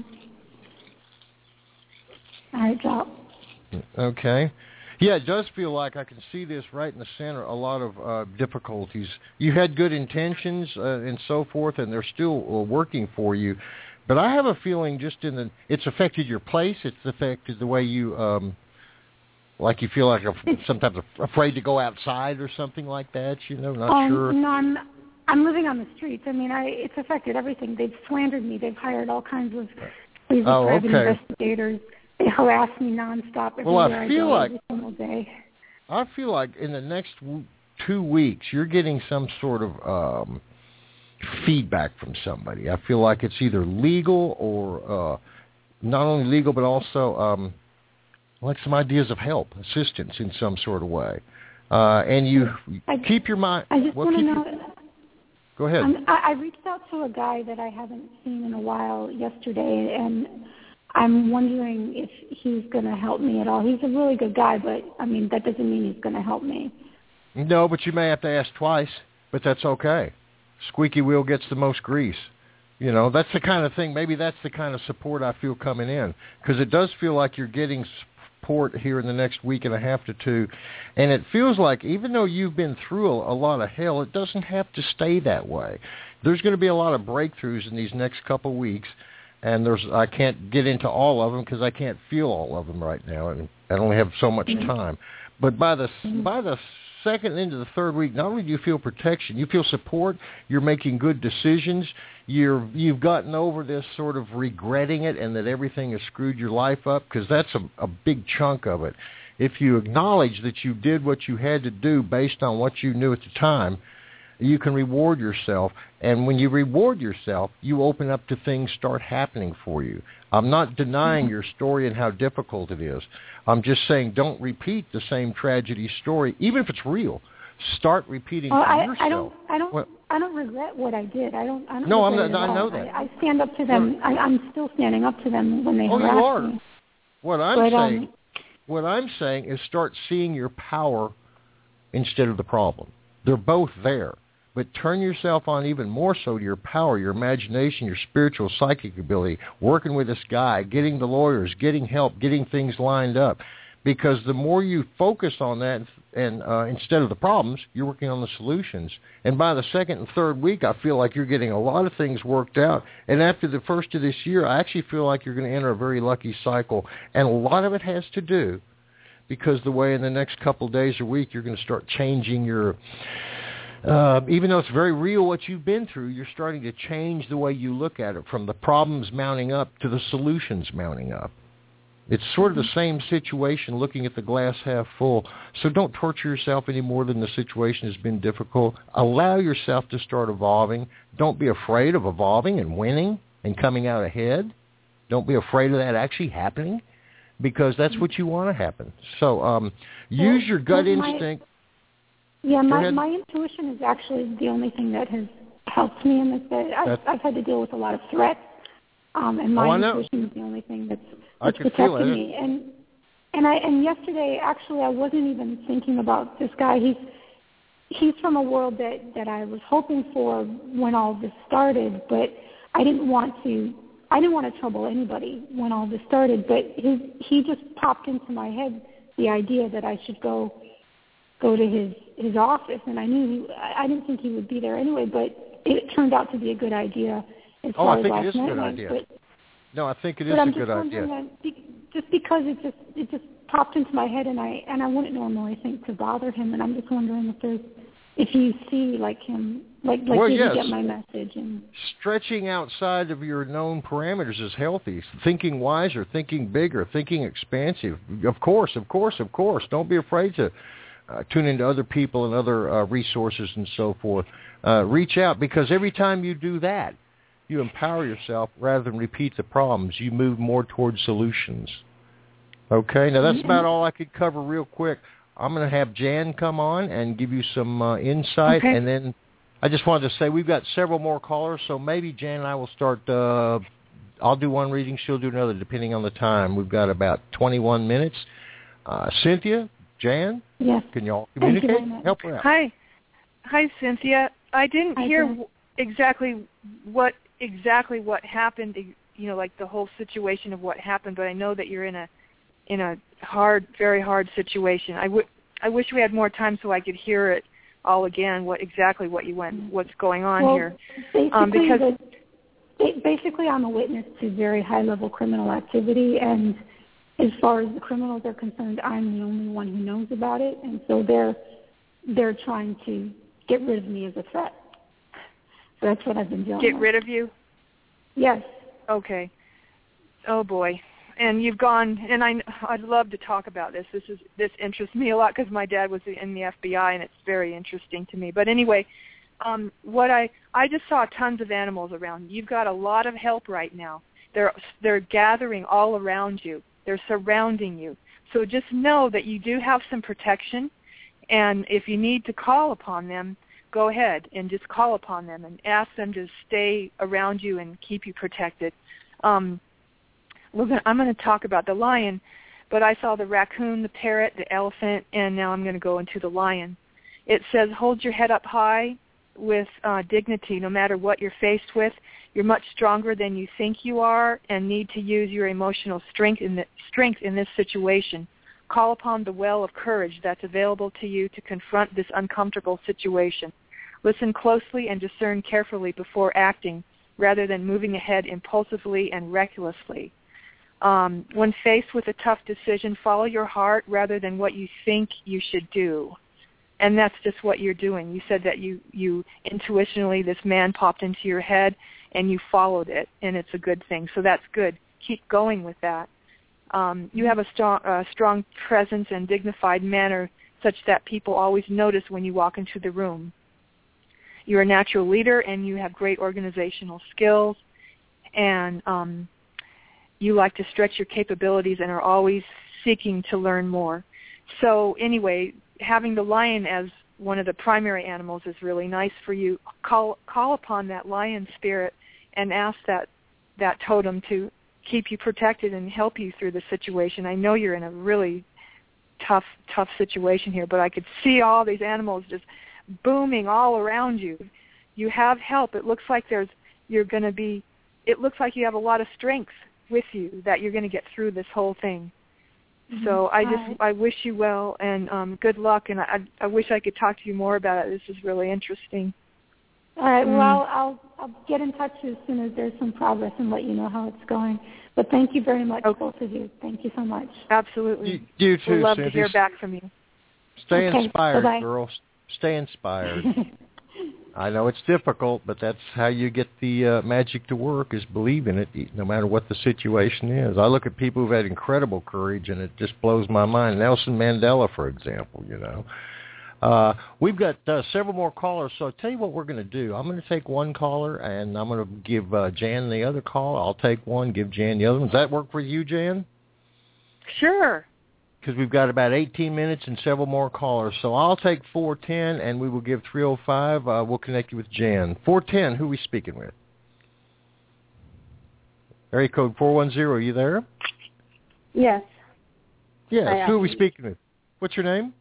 [SPEAKER 9] right, drop.
[SPEAKER 4] Okay. Yeah, it does feel like I can see this right in the center, a lot of difficulties. You had good intentions and so forth, and they're still working for you. But I have a feeling it's affected your place. It's affected the way you, like you feel like sometimes afraid to go outside or something like that, not sure.
[SPEAKER 9] No, I'm living on the streets. I mean, it's affected everything. They've slandered me. They've hired all kinds of crazy private investigators. They harass me nonstop every single day.
[SPEAKER 4] I feel like in the next 2 weeks, you're getting some sort of feedback from somebody. I feel like it's either legal or not only legal, but also like some ideas of help, assistance in some sort of way. And keep your mind.
[SPEAKER 9] I just want to know.
[SPEAKER 4] Go ahead.
[SPEAKER 9] I reached out to a guy that I haven't seen in a while yesterday, and I'm wondering if he's going to help me at all. He's a really good guy, but, I mean, that doesn't mean he's going to help me.
[SPEAKER 4] No, but you may have to ask twice, but that's okay. Squeaky wheel gets the most grease. That's the kind of thing, maybe that's the kind of support I feel coming in, because it does feel like you're getting support here in the next week and a half to two. And it feels like even though you've been through a lot of hell, it doesn't have to stay that way. There's going to be a lot of breakthroughs in these next couple of weeks. And I can't get into all of them because I can't feel all of them right now, and I only have so much time. But by the second into the third week, not only do you feel protection, you feel support. You're making good decisions. You've gotten over this sort of regretting it and that everything has screwed your life up, because that's a big chunk of it. If you acknowledge that you did what you had to do based on what you knew at the time, you can reward yourself. And when you reward yourself, you open up to things start happening for you. I'm not denying your story and how difficult it is. I'm just saying don't repeat the same tragedy story, even if it's real. Start repeating yourself.
[SPEAKER 9] I don't regret what I did. I don't.
[SPEAKER 4] No,
[SPEAKER 9] I
[SPEAKER 4] know that.
[SPEAKER 9] I stand up to them. I'm still standing up to them when they harass me.
[SPEAKER 4] What I'm saying is start seeing your power instead of the problem. They're both there. But turn yourself on even more so to your power, your imagination, your spiritual, psychic ability, working with this guy, getting the lawyers, getting help, getting things lined up. Because the more you focus on that, and instead of the problems, you're working on the solutions. And by the second and third week, I feel like you're getting a lot of things worked out. And after the first of this year, I actually feel like you're going to enter a very lucky cycle. And a lot of it has to do because the way in the next couple of days or week, you're going to start changing your... even though it's very real what you've been through, you're starting to change the way you look at it, from the problems mounting up to the solutions mounting up. It's sort of the same situation, looking at the glass half full. So don't torture yourself any more than the situation has been difficult. Allow yourself to start evolving. Don't be afraid of evolving and winning and coming out ahead. Don't be afraid of that actually happening, because that's what you want to happen. So use your gut instinct.
[SPEAKER 9] My intuition is actually the only thing that has helped me in this. I've had to deal with a lot of threats, and my intuition is the only thing that's protecting me. And yesterday, actually, I wasn't even thinking about this guy. He's from a world that I was hoping for when all this started, but I didn't want to trouble anybody when all this started. But he just popped into my head the idea that I should go to his office, and I didn't think he would be there anyway, but it turned out to be a good idea as far as last night went.
[SPEAKER 4] No, I think it is a good idea.
[SPEAKER 9] Just because it just popped into my head, and I wouldn't normally think to bother him, and I'm just wondering if you see him, did you get my message? And
[SPEAKER 4] stretching outside of your known parameters is healthy. Thinking wiser, thinking bigger, thinking expansive. Of course. Don't be afraid to tune into other people and other resources and so forth. Reach out, because every time you do that, you empower yourself rather than repeat the problems. You move more towards solutions. Okay? Now, that's about all I could cover real quick. I'm going to have Jan come on and give you some insight. Okay. And then I just wanted to say we've got several more callers, so maybe Jan and I will start. I'll do one reading. She'll do another, depending on the time. We've got about 21 minutes. Cynthia? Jan?
[SPEAKER 9] Yes.
[SPEAKER 4] Can y'all communicate? Help her out.
[SPEAKER 5] Hi, Cynthia. I didn't hear exactly what happened. Like the whole situation of what happened. But I know that you're in a hard, very hard situation. I wish we had more time so I could hear it all again. What's going on here?
[SPEAKER 9] Basically, I'm a witness to very high-level criminal activity, and as far as the criminals are concerned, I'm the only one who knows about it, and so they're trying to get rid of me as a threat. So that's what I've been doing.
[SPEAKER 5] Get rid of you?
[SPEAKER 9] Yes.
[SPEAKER 5] Okay. Oh boy. And you've gone, and I'd love to talk about this. This interests me a lot because my dad was in the FBI, and it's very interesting to me. But anyway, I just saw tons of animals around. You've got a lot of help right now. They're gathering all around you. They're surrounding you. So just know that you do have some protection, and if you need to call upon them, go ahead and just call upon them and ask them to stay around you and keep you protected. I'm going to talk about the lion, but I saw the raccoon, the parrot, the elephant, and now I'm going to go into the lion. It says, hold your head up high dignity no matter what you're faced with. You're much stronger than you think you are and need to use your emotional strength in this situation. Call upon the well of courage that's available to you to confront this uncomfortable situation. Listen closely and discern carefully before acting rather than moving ahead impulsively and recklessly. When faced with a tough decision, follow your heart rather than what you think you should do. And that's just what you're doing. You said that you intuitionally, this man popped into your head and you followed it, and it's a good thing. So that's good. Keep going with that. You have a strong presence and dignified manner such that people always notice when you walk into the room. You're a natural leader, and you have great organizational skills, and you like to stretch your capabilities and are always seeking to learn more. So anyway, having the lion as one of the primary animals is really nice for you. Call upon that lion spirit and ask that totem to keep you protected and help you through the situation. I know you're in a really tough situation here, but I could see all these animals just booming all around you. You have help. It looks like it looks like you have a lot of strength with you that you're going to get through this whole thing. Mm-hmm. So I wish you well and good luck, and I wish I could talk to you more about it. This is really interesting.
[SPEAKER 9] All right. Well, I'll get in touch as soon as there's some progress and let you know how it's going. But thank you very much, both of you. Thank you so much.
[SPEAKER 5] Absolutely.
[SPEAKER 4] You too,
[SPEAKER 5] we'd love
[SPEAKER 4] Cindy.
[SPEAKER 5] to hear back from you.
[SPEAKER 4] Stay inspired,
[SPEAKER 9] bye-bye.
[SPEAKER 4] girls. Stay inspired. I know it's difficult, but that's how you get the magic to work, is believe in it, no matter what the situation is. I look at people who've had incredible courage, and it just blows my mind. Nelson Mandela, for example, We've got several more callers, so I'll tell you what we're going to do. I'm going to take one caller, and I'm going to give Jan the other call. I'll take one, give Jan the other one. Does that work for you, Jan?
[SPEAKER 5] Sure.
[SPEAKER 4] Because we've got about 18 minutes and several more callers. So I'll take 410, and we will give 305. We'll connect you with Jan. 410, who are we speaking with? Area code 410, are you there?
[SPEAKER 10] Yes.
[SPEAKER 4] Yes, who are we speaking with? What's your name?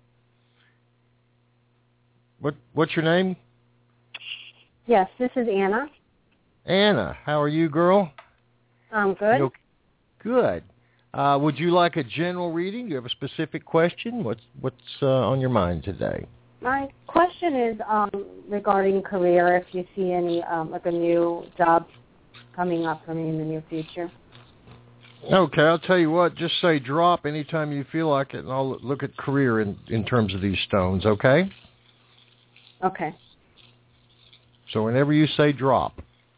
[SPEAKER 4] What's your name?
[SPEAKER 10] Yes, this is Anna.
[SPEAKER 4] Anna, how are you, girl?
[SPEAKER 10] I'm good.
[SPEAKER 4] Good. Would you like a general reading? Do you have a specific question? What's on your mind today?
[SPEAKER 10] My question is regarding career, if you see any, like a new job coming up for me in the near future.
[SPEAKER 4] Okay, I'll tell you what. Just say drop anytime you feel like it, and I'll look at career in terms of these stones, okay?
[SPEAKER 10] Okay.
[SPEAKER 4] So whenever you say drop.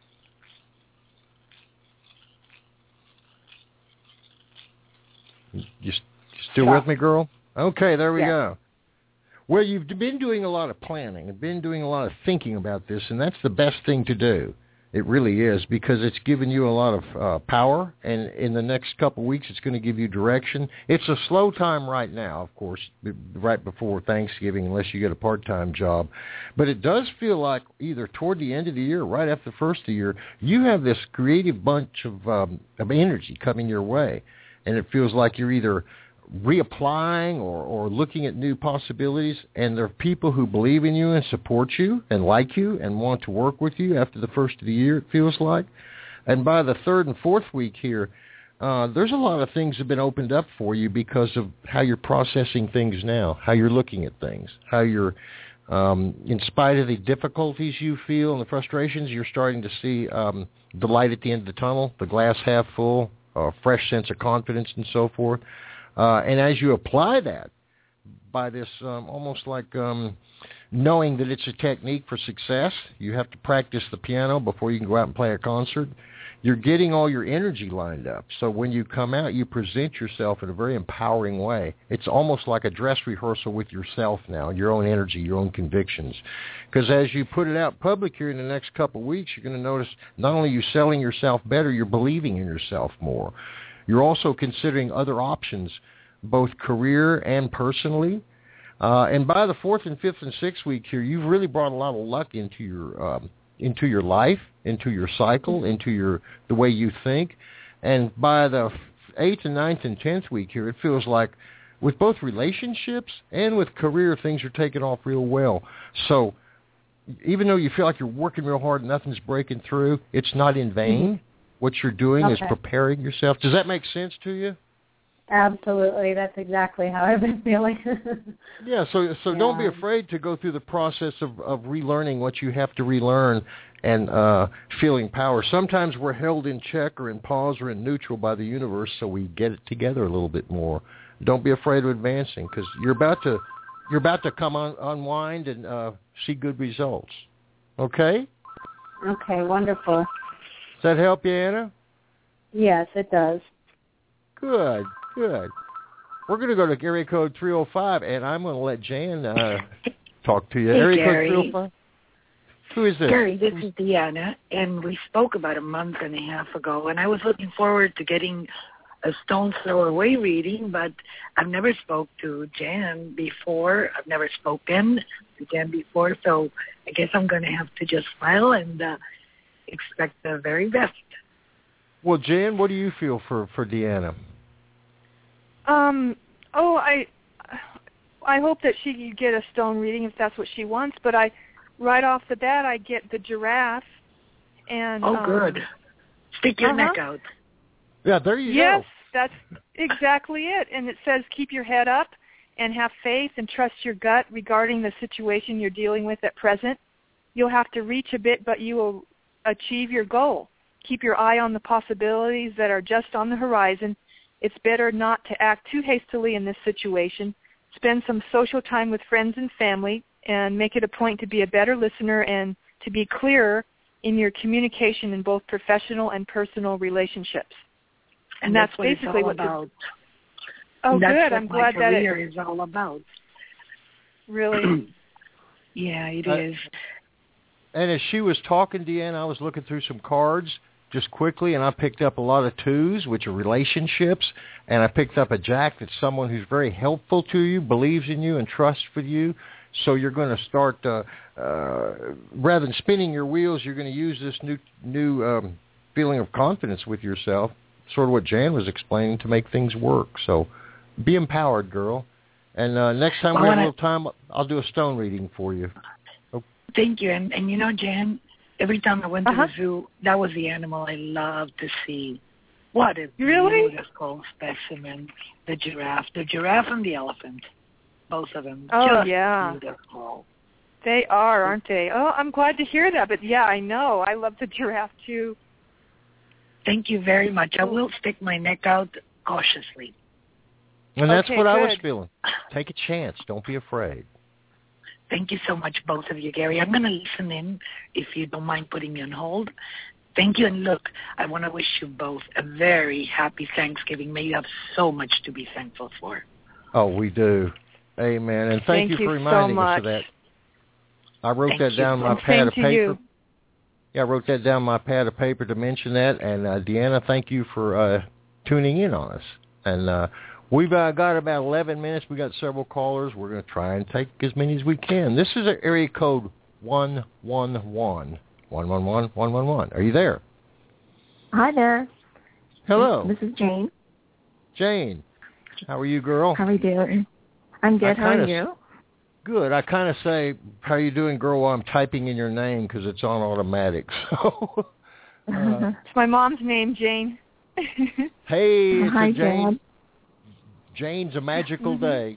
[SPEAKER 4] You still with me, girl? Okay, there we go. Well, you've been doing a lot of planning and been doing a lot of thinking about this, and that's the best thing to do. It really is, because it's given you a lot of power, and in the next couple of weeks it's going to give you direction. It's a slow time right now, of course, right before Thanksgiving, unless you get a part-time job. But it does feel like either toward the end of the year or right after the first of the year, you have this creative bunch of energy coming your way, and it feels like you're either reapplying or looking at new possibilities, and there are people who believe in you and support you and like you and want to work with you after the first of the year, it feels like. And by the third and fourth week here, there's a lot of things that have been opened up for you because of how you're processing things now, how you're looking at things, how you're, in spite of the difficulties you feel and the frustrations, you're starting to see the light at the end of the tunnel, the glass half full, a fresh sense of confidence and so forth. And as you apply that by this almost like knowing that it's a technique for success, you have to practice the piano before you can go out and play a concert, you're getting all your energy lined up. So when you come out, you present yourself in a very empowering way. It's almost like a dress rehearsal with yourself now, your own energy, your own convictions. Because as you put it out public here in the next couple of weeks, you're going to notice not only are you selling yourself better, you're believing in yourself more. You're also considering other options, both career and personally. And by the fourth and fifth and sixth week here, you've really brought a lot of luck into your life, into your cycle, into the way you think. And by the 8th and 9th and 10th week here, it feels like with both relationships and with career, things are taking off real well. So even though you feel like you're working real hard and nothing's breaking through, it's not in vain. What you're doing is preparing yourself. Does that make sense to you?
[SPEAKER 10] Absolutely. That's exactly how I've been feeling.
[SPEAKER 4] Yeah, so don't be afraid to go through the process of relearning what you have to relearn and feeling power. Sometimes we're held in check or in pause or in neutral by the universe, so we get it together a little bit more. Don't be afraid of advancing, because you're about to come unwind and see good results. Okay?
[SPEAKER 10] Okay, wonderful.
[SPEAKER 4] Does that help you, Anna?
[SPEAKER 10] Yes, it does.
[SPEAKER 4] Good. We're going to go to area code 305, and I'm going to let Jan talk to you.
[SPEAKER 11] Hey,
[SPEAKER 4] area
[SPEAKER 11] Gary.
[SPEAKER 4] code 305? Who is this?
[SPEAKER 11] Gary, this is Deanna, and we spoke about a month and a half ago, and I was looking forward to getting a stone throw away reading, but I've never spoke to Jan before. I've never spoken to Jan before, so I guess I'm going to have to just smile and expect the very best.
[SPEAKER 4] Well, Jan, what do you feel for Deanna?
[SPEAKER 5] I hope that she can get a stone reading if that's what she wants, but right off the bat I get the giraffe and
[SPEAKER 11] good. Stick your neck out.
[SPEAKER 4] Yeah, there you go.
[SPEAKER 5] Yes, that's exactly it. And it says keep your head up and have faith and trust your gut regarding the situation you're dealing with at present. You'll have to reach a bit, but you will achieve your goal. Keep your eye on the possibilities that are just on the horizon. It's better not to act too hastily in this situation. Spend some social time with friends and family and make it a point to be a better listener and to be clearer in your communication in both professional and personal relationships. And that's
[SPEAKER 11] what
[SPEAKER 5] basically
[SPEAKER 11] it's all
[SPEAKER 5] what
[SPEAKER 11] about.
[SPEAKER 5] Oh,
[SPEAKER 11] that's
[SPEAKER 5] good.
[SPEAKER 11] what
[SPEAKER 5] I'm glad that
[SPEAKER 11] career is all about.
[SPEAKER 5] Really?
[SPEAKER 11] Yeah, it is.
[SPEAKER 4] And as she was talking, Deanna, I was looking through some cards just quickly, and I picked up a lot of twos, which are relationships, and I picked up a jack that's someone who's very helpful to you, believes in you, and trusts with you. So you're going to start, rather than spinning your wheels, you're going to use this new feeling of confidence with yourself, sort of what Jan was explaining, to make things work. So be empowered, girl. And next time we have a little time, I'll do a stone reading for you.
[SPEAKER 11] Thank you. And you know, Jan, every time I went to the zoo, that was the animal I loved to see. What a beautiful specimen, the giraffe and the elephant, both of them.
[SPEAKER 5] Oh,
[SPEAKER 11] just
[SPEAKER 5] yeah.
[SPEAKER 11] Beautiful.
[SPEAKER 5] They are, aren't they? Oh, I'm glad to hear that. But, yeah, I know. I love the giraffe, too.
[SPEAKER 11] Thank you very much. I will stick my neck out cautiously.
[SPEAKER 4] And that's what I was feeling. Take a chance. Don't be afraid.
[SPEAKER 11] Thank you so much, both of you, Gary. I'm going to listen in if you don't mind putting me on hold. Thank you. And look, I want to wish you both a very happy Thanksgiving. May you have so much to be thankful for.
[SPEAKER 4] Oh, we do. Amen. And thank you for reminding us of that. I wrote that down on my pad of paper. Yeah, I wrote that down on my pad of paper to mention that. And Deanna, thank you for tuning in on us. And we've got about 11 minutes. We got several callers. We're going to try and take as many as we can. This is area code 111. 111. Are you there?
[SPEAKER 12] Hi there.
[SPEAKER 4] Hello.
[SPEAKER 12] This is Jane.
[SPEAKER 4] Jane, how are you, girl?
[SPEAKER 12] How are you doing? I'm good. How are you?
[SPEAKER 4] Good. I kind of say, how are you doing, girl, while I'm typing in your name because it's on automatic. So,
[SPEAKER 5] it's my mom's name, Jane.
[SPEAKER 4] Hey, it's
[SPEAKER 12] Hi,
[SPEAKER 4] Jane.
[SPEAKER 12] Dad.
[SPEAKER 4] Jane's a magical day.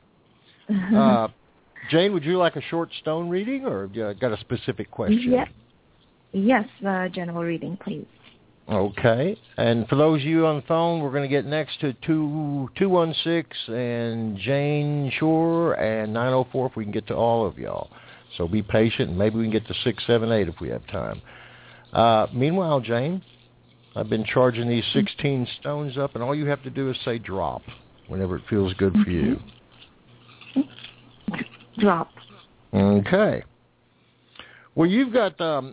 [SPEAKER 4] Jane, would you like a short stone reading, or got a specific question?
[SPEAKER 12] Yes, general reading, please.
[SPEAKER 4] Okay. And for those of you on the phone, we're going to get next to 216 and Jane Shore and 904 if we can get to all of y'all. So be patient, and maybe we can get to 678 if we have time. Meanwhile, Jane, I've been charging these 16 stones up, and all you have to do is say drop whenever it feels good for you.
[SPEAKER 12] Drop.
[SPEAKER 4] Okay. Well, you've got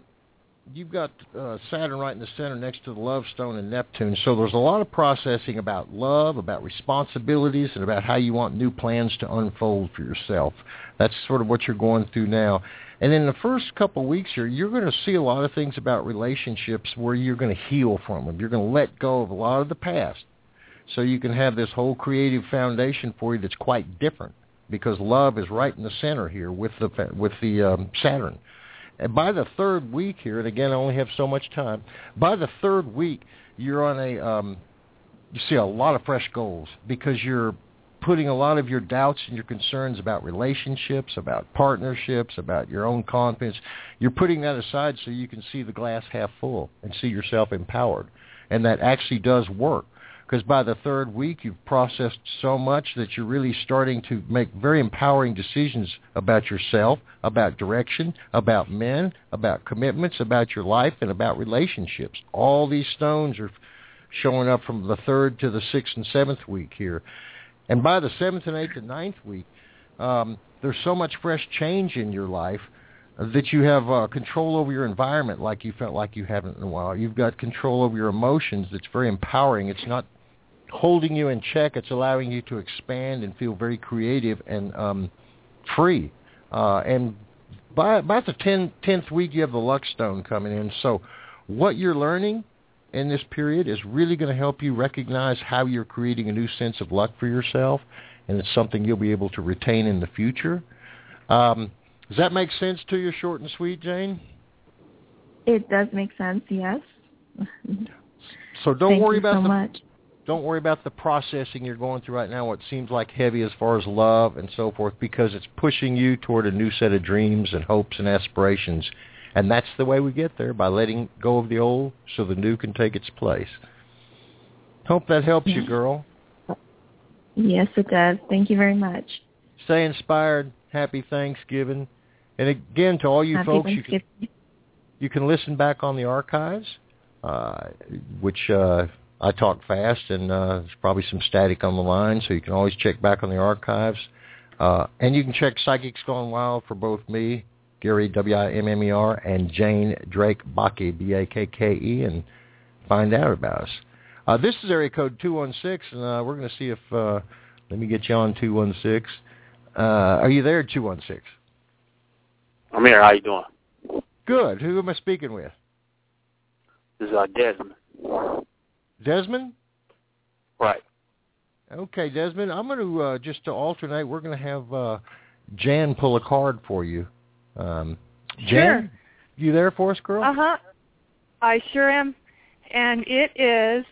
[SPEAKER 4] Saturn right in the center next to the Love Stone and Neptune, so there's a lot of processing about love, about responsibilities, and about how you want new plans to unfold for yourself. That's sort of what you're going through now. And in the first couple of weeks here, you're going to see a lot of things about relationships where you're going to heal from them. You're going to let go of a lot of the past so you can have this whole creative foundation for you that's quite different, because love is right in the center here with the Saturn. And by the third week here, and again, I only have so much time, by the third week, you're on you see a lot of fresh goals because you're putting a lot of your doubts and your concerns about relationships, about partnerships, about your own confidence. You're putting that aside so you can see the glass half full and see yourself empowered. And that actually does work because by the third week, you've processed so much that you're really starting to make very empowering decisions about yourself, about direction, about men, about commitments, about your life, and about relationships. All these stones are showing up from the third to the sixth and seventh week here. And by the seventh and eighth and ninth week, there's so much fresh change in your life that you have control over your environment like you felt like you haven't in a while. You've got control over your emotions that's very empowering. It's not holding you in check. It's allowing you to expand and feel very creative and free. And by about the 10th week, you have the luck stone coming in. So what you're learning in this period is really going to help you recognize how you're creating a new sense of luck for yourself, and it's something you'll be able to retain in the future. Does that make sense to you, short and sweet, Jane?
[SPEAKER 12] It does make sense, yes.
[SPEAKER 4] So don't worry about
[SPEAKER 12] much.
[SPEAKER 4] Don't worry about the processing you're going through right now, what seems like heavy as far as love and so forth, because it's pushing you toward a new set of dreams and hopes and aspirations. And that's the way we get there, by letting go of the old so the new can take its place. Hope that helps you, girl.
[SPEAKER 12] Yes, it does. Thank you very much.
[SPEAKER 4] Stay inspired. Happy Thanksgiving. And again, to all you
[SPEAKER 12] Happy
[SPEAKER 4] folks, you can listen back on the archives, which I talk fast, and there's probably some static on the line, so you can always check back on the archives. And you can check Psychics Gone Wild for both me, Gary, W-I-M-M-E-R, and Jane Drake Bakke, B-A-K-K-E, and find out about us. This is area code 216, and we're going to see if, let me get you on 216. Are you there, 216?
[SPEAKER 13] I'm here. How you doing?
[SPEAKER 4] Good. Who am I speaking with?
[SPEAKER 13] This is Desmond.
[SPEAKER 4] Desmond?
[SPEAKER 13] Right.
[SPEAKER 4] Okay, Desmond. I'm going to, just to alternate, we're going to have Jan pull a card for you. Jan,
[SPEAKER 5] sure.
[SPEAKER 4] You there for us, girl?
[SPEAKER 5] Uh-huh. I sure am. And it is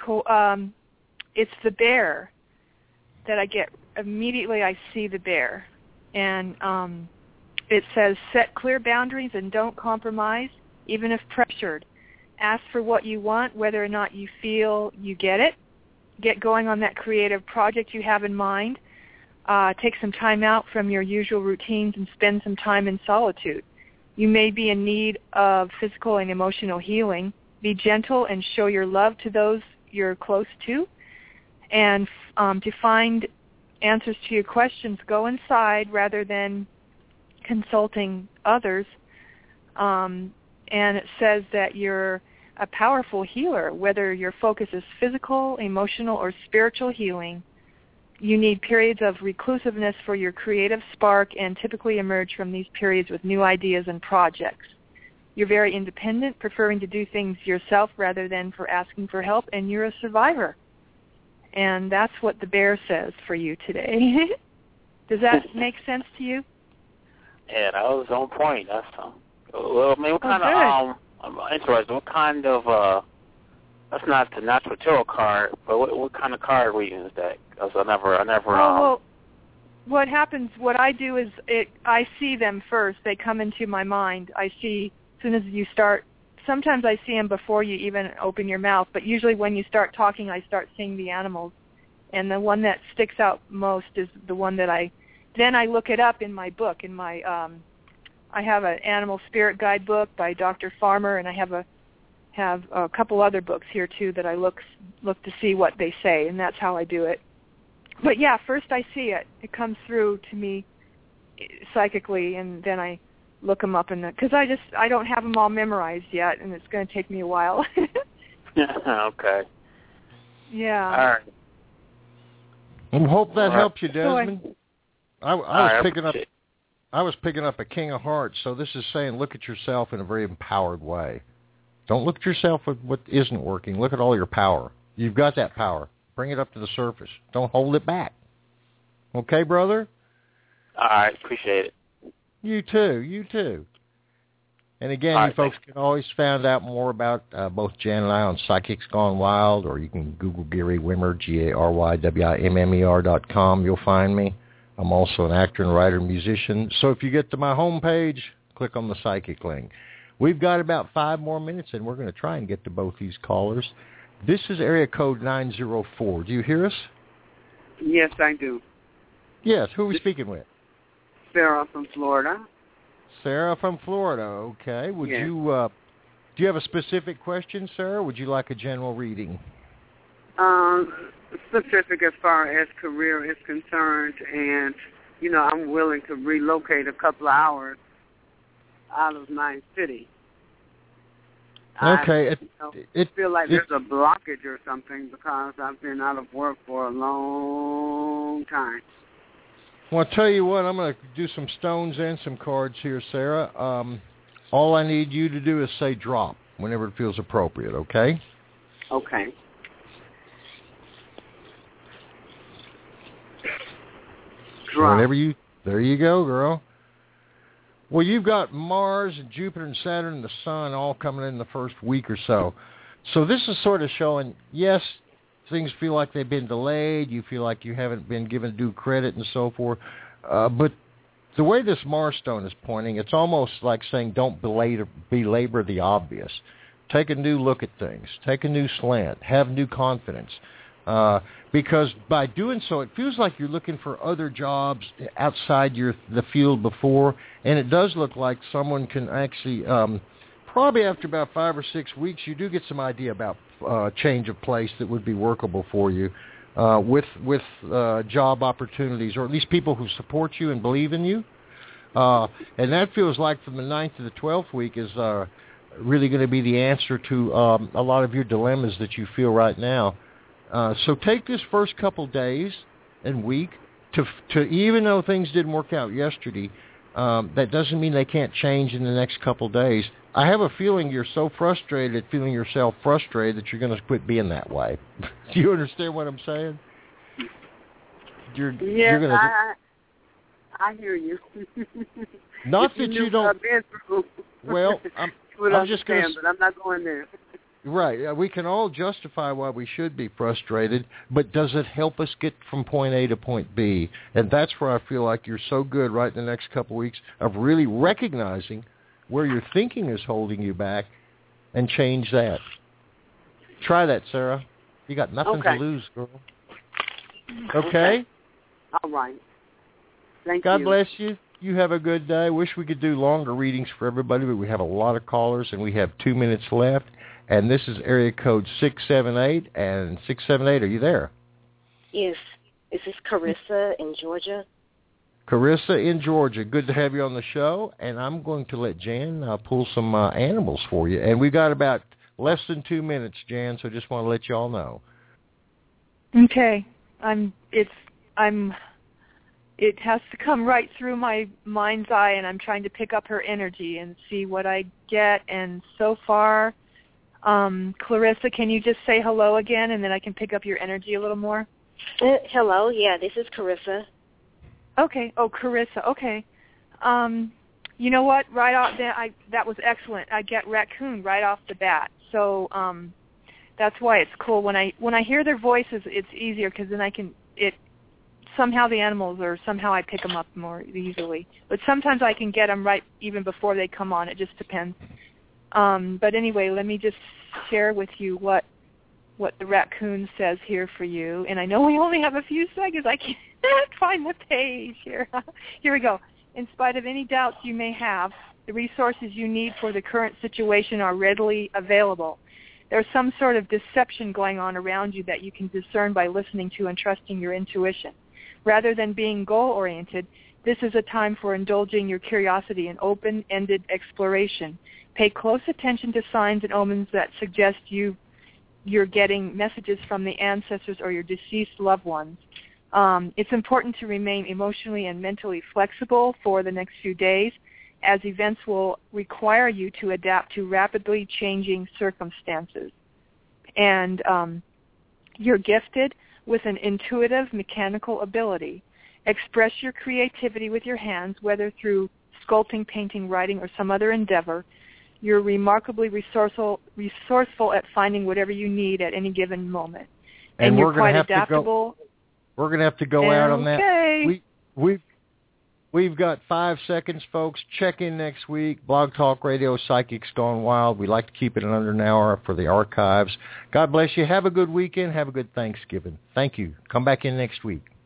[SPEAKER 5] it's the bear that I get. Immediately I see the bear. And it says, set clear boundaries and don't compromise, even if pressured. Ask for what you want, whether or not you feel you get it. Get going on that creative project you have in mind. Take some time out from your usual routines and spend some time in solitude. You may be in need of physical and emotional healing. Be gentle and show your love to those you're close to. And to find answers to your questions, go inside rather than consulting others. And it says that you're a powerful healer, whether your focus is physical, emotional, or spiritual healing. You need periods of reclusiveness for your creative spark and typically emerge from these periods with new ideas and projects. You're very independent, preferring to do things yourself rather than for asking for help, and you're a survivor. And that's what the bear says for you today. Does that make sense to you?
[SPEAKER 13] Yeah, that was on point. That's well, I mean, what kind of I'm interested. What kind of that's not the natural tarot card, but what kind of card reading is that? Because I never.
[SPEAKER 5] Well, what happens? What I do is I see them first. They come into my mind. I see as soon as you start. Sometimes I see them before you even open your mouth, but usually when you start talking, I start seeing the animals. And the one that sticks out most is the one that I look it up in my book. In my I have an animal spirit guide book by Dr. Farmer, and I have a couple other books here too that I look to see what they say, and that's how I do it. But yeah, first I see it. It comes through to me psychically, and then I look them up, because I don't have them all memorized yet, and it's going to take me a while.
[SPEAKER 13] Okay.
[SPEAKER 5] Yeah.
[SPEAKER 13] All right.
[SPEAKER 4] I hope that helps you, Desmond.
[SPEAKER 5] So
[SPEAKER 4] I was picking up a King of Hearts, so this is saying look at yourself in a very empowered way. Don't look at yourself at what isn't working. Look at all your power. You've got that power. Bring it up to the surface. Don't hold it back. Okay, brother?
[SPEAKER 13] All right. Appreciate it.
[SPEAKER 4] You too. And again, you folks can always find out more about both Jan and I on Psychics Gone Wild, or you can Google Gary Wimmer, GaryWimmer.com. You'll find me. I'm also an actor and writer, musician. So if you get to my homepage, click on the psychic link. We've got about 5 more minutes, and we're going to try and get to both these callers. This is area code 904. Do you hear us?
[SPEAKER 14] Yes, I do.
[SPEAKER 4] Yes. Who are we speaking with?
[SPEAKER 14] Sarah from Florida.
[SPEAKER 4] Sarah from Florida. Okay. Would you? Do you have a specific question, Sarah? Or would you like a general reading?
[SPEAKER 14] Specific as far as career is concerned, and I'm willing to relocate a couple of hours out of my city.
[SPEAKER 4] Okay.
[SPEAKER 14] I feel like there's a blockage or something because I've been out of work for a long time.
[SPEAKER 4] Well, I'll tell you what, I'm going to do some stones and some cards here, Sarah. All I need you to do is say drop whenever it feels appropriate, okay?
[SPEAKER 14] Okay.
[SPEAKER 4] Drop. There you go, girl. Well, you've got Mars and Jupiter and Saturn and the Sun all coming in the first week or so. So this is sort of showing, yes, things feel like they've been delayed. You feel like you haven't been given due credit and so forth. But the way this Mars stone is pointing, it's almost like saying don't belabor the obvious. Take a new look at things. Take a new slant. Have new confidence. Because by doing so, it feels like you're looking for other jobs outside the field before, and it does look like someone can actually, probably after about 5 or 6 weeks, you do get some idea about change of place that would be workable for you with job opportunities, or at least people who support you and believe in you. And that feels like from the 9th to the 12th week is really going to be the answer to a lot of your dilemmas that you feel right now. So take this first couple days and week to even though things didn't work out yesterday, that doesn't mean they can't change in the next couple days. I have a feeling you're so frustrated at feeling yourself frustrated that you're going to quit being that way. Do you understand what I'm saying?
[SPEAKER 14] I hear you.
[SPEAKER 4] Not that you don't. Well, I'm just going to.
[SPEAKER 14] But I'm not going there.
[SPEAKER 4] Right. We can all justify why we should be frustrated, but does it help us get from point A to point B? And that's where I feel like you're so good right in the next couple of weeks of really recognizing where your thinking is holding you back and change that. Try that, Sarah. You got nothing to lose, girl. Okay?
[SPEAKER 14] All right. Thank
[SPEAKER 4] you. God
[SPEAKER 14] you.
[SPEAKER 4] Bless you. You have a good day. Wish we could do longer readings for everybody, but we have a lot of callers, and we have 2 minutes left. And this is area code 678. And 678, are you there?
[SPEAKER 15] Yes. Is this Carissa in Georgia?
[SPEAKER 4] Carissa in Georgia. Good to have you on the show. And I'm going to let Jan pull some animals for you. And we've got about less than 2 minutes, Jan, so just want to let you all know.
[SPEAKER 5] Okay. It has to come right through my mind's eye, and I'm trying to pick up her energy and see what I get. And so far, Clarissa, can you just say hello again, and then I can pick up your energy a little more?
[SPEAKER 15] Hello. Yeah, this is Carissa.
[SPEAKER 5] Okay. Oh, Carissa. Okay. You know what? Right off that was excellent. I get raccoon right off the bat. So that's why it's cool when I hear their voices. It's easier because then somehow the animals, or somehow I pick them up more easily. But sometimes I can get them right even before they come on. It just depends. But anyway, let me just share with you what the raccoon says here for you. And I know we only have a few seconds. I can't find the page here. Here we go. In spite of any doubts you may have, the resources you need for the current situation are readily available. There's some sort of deception going on around you that you can discern by listening to and trusting your intuition. Rather than being goal-oriented, this is a time for indulging your curiosity in open-ended exploration. Pay close attention to signs and omens that suggest you're getting messages from the ancestors or your deceased loved ones. It's important to remain emotionally and mentally flexible for the next few days, as events will require you to adapt to rapidly changing circumstances. And you're gifted with an intuitive mechanical ability. Express your creativity with your hands, whether through sculpting, painting, writing, or some other endeavor. You're remarkably resourceful at finding whatever you need at any given moment. And you're quite adaptable.
[SPEAKER 4] We're going to have to go out on that.
[SPEAKER 5] Okay.
[SPEAKER 4] We've got 5 seconds, folks. Check in next week. Blog Talk Radio, Psychics Gone Wild. We like to keep it under an hour for the archives. God bless you. Have a good weekend. Have a good Thanksgiving. Thank you. Come back in next week.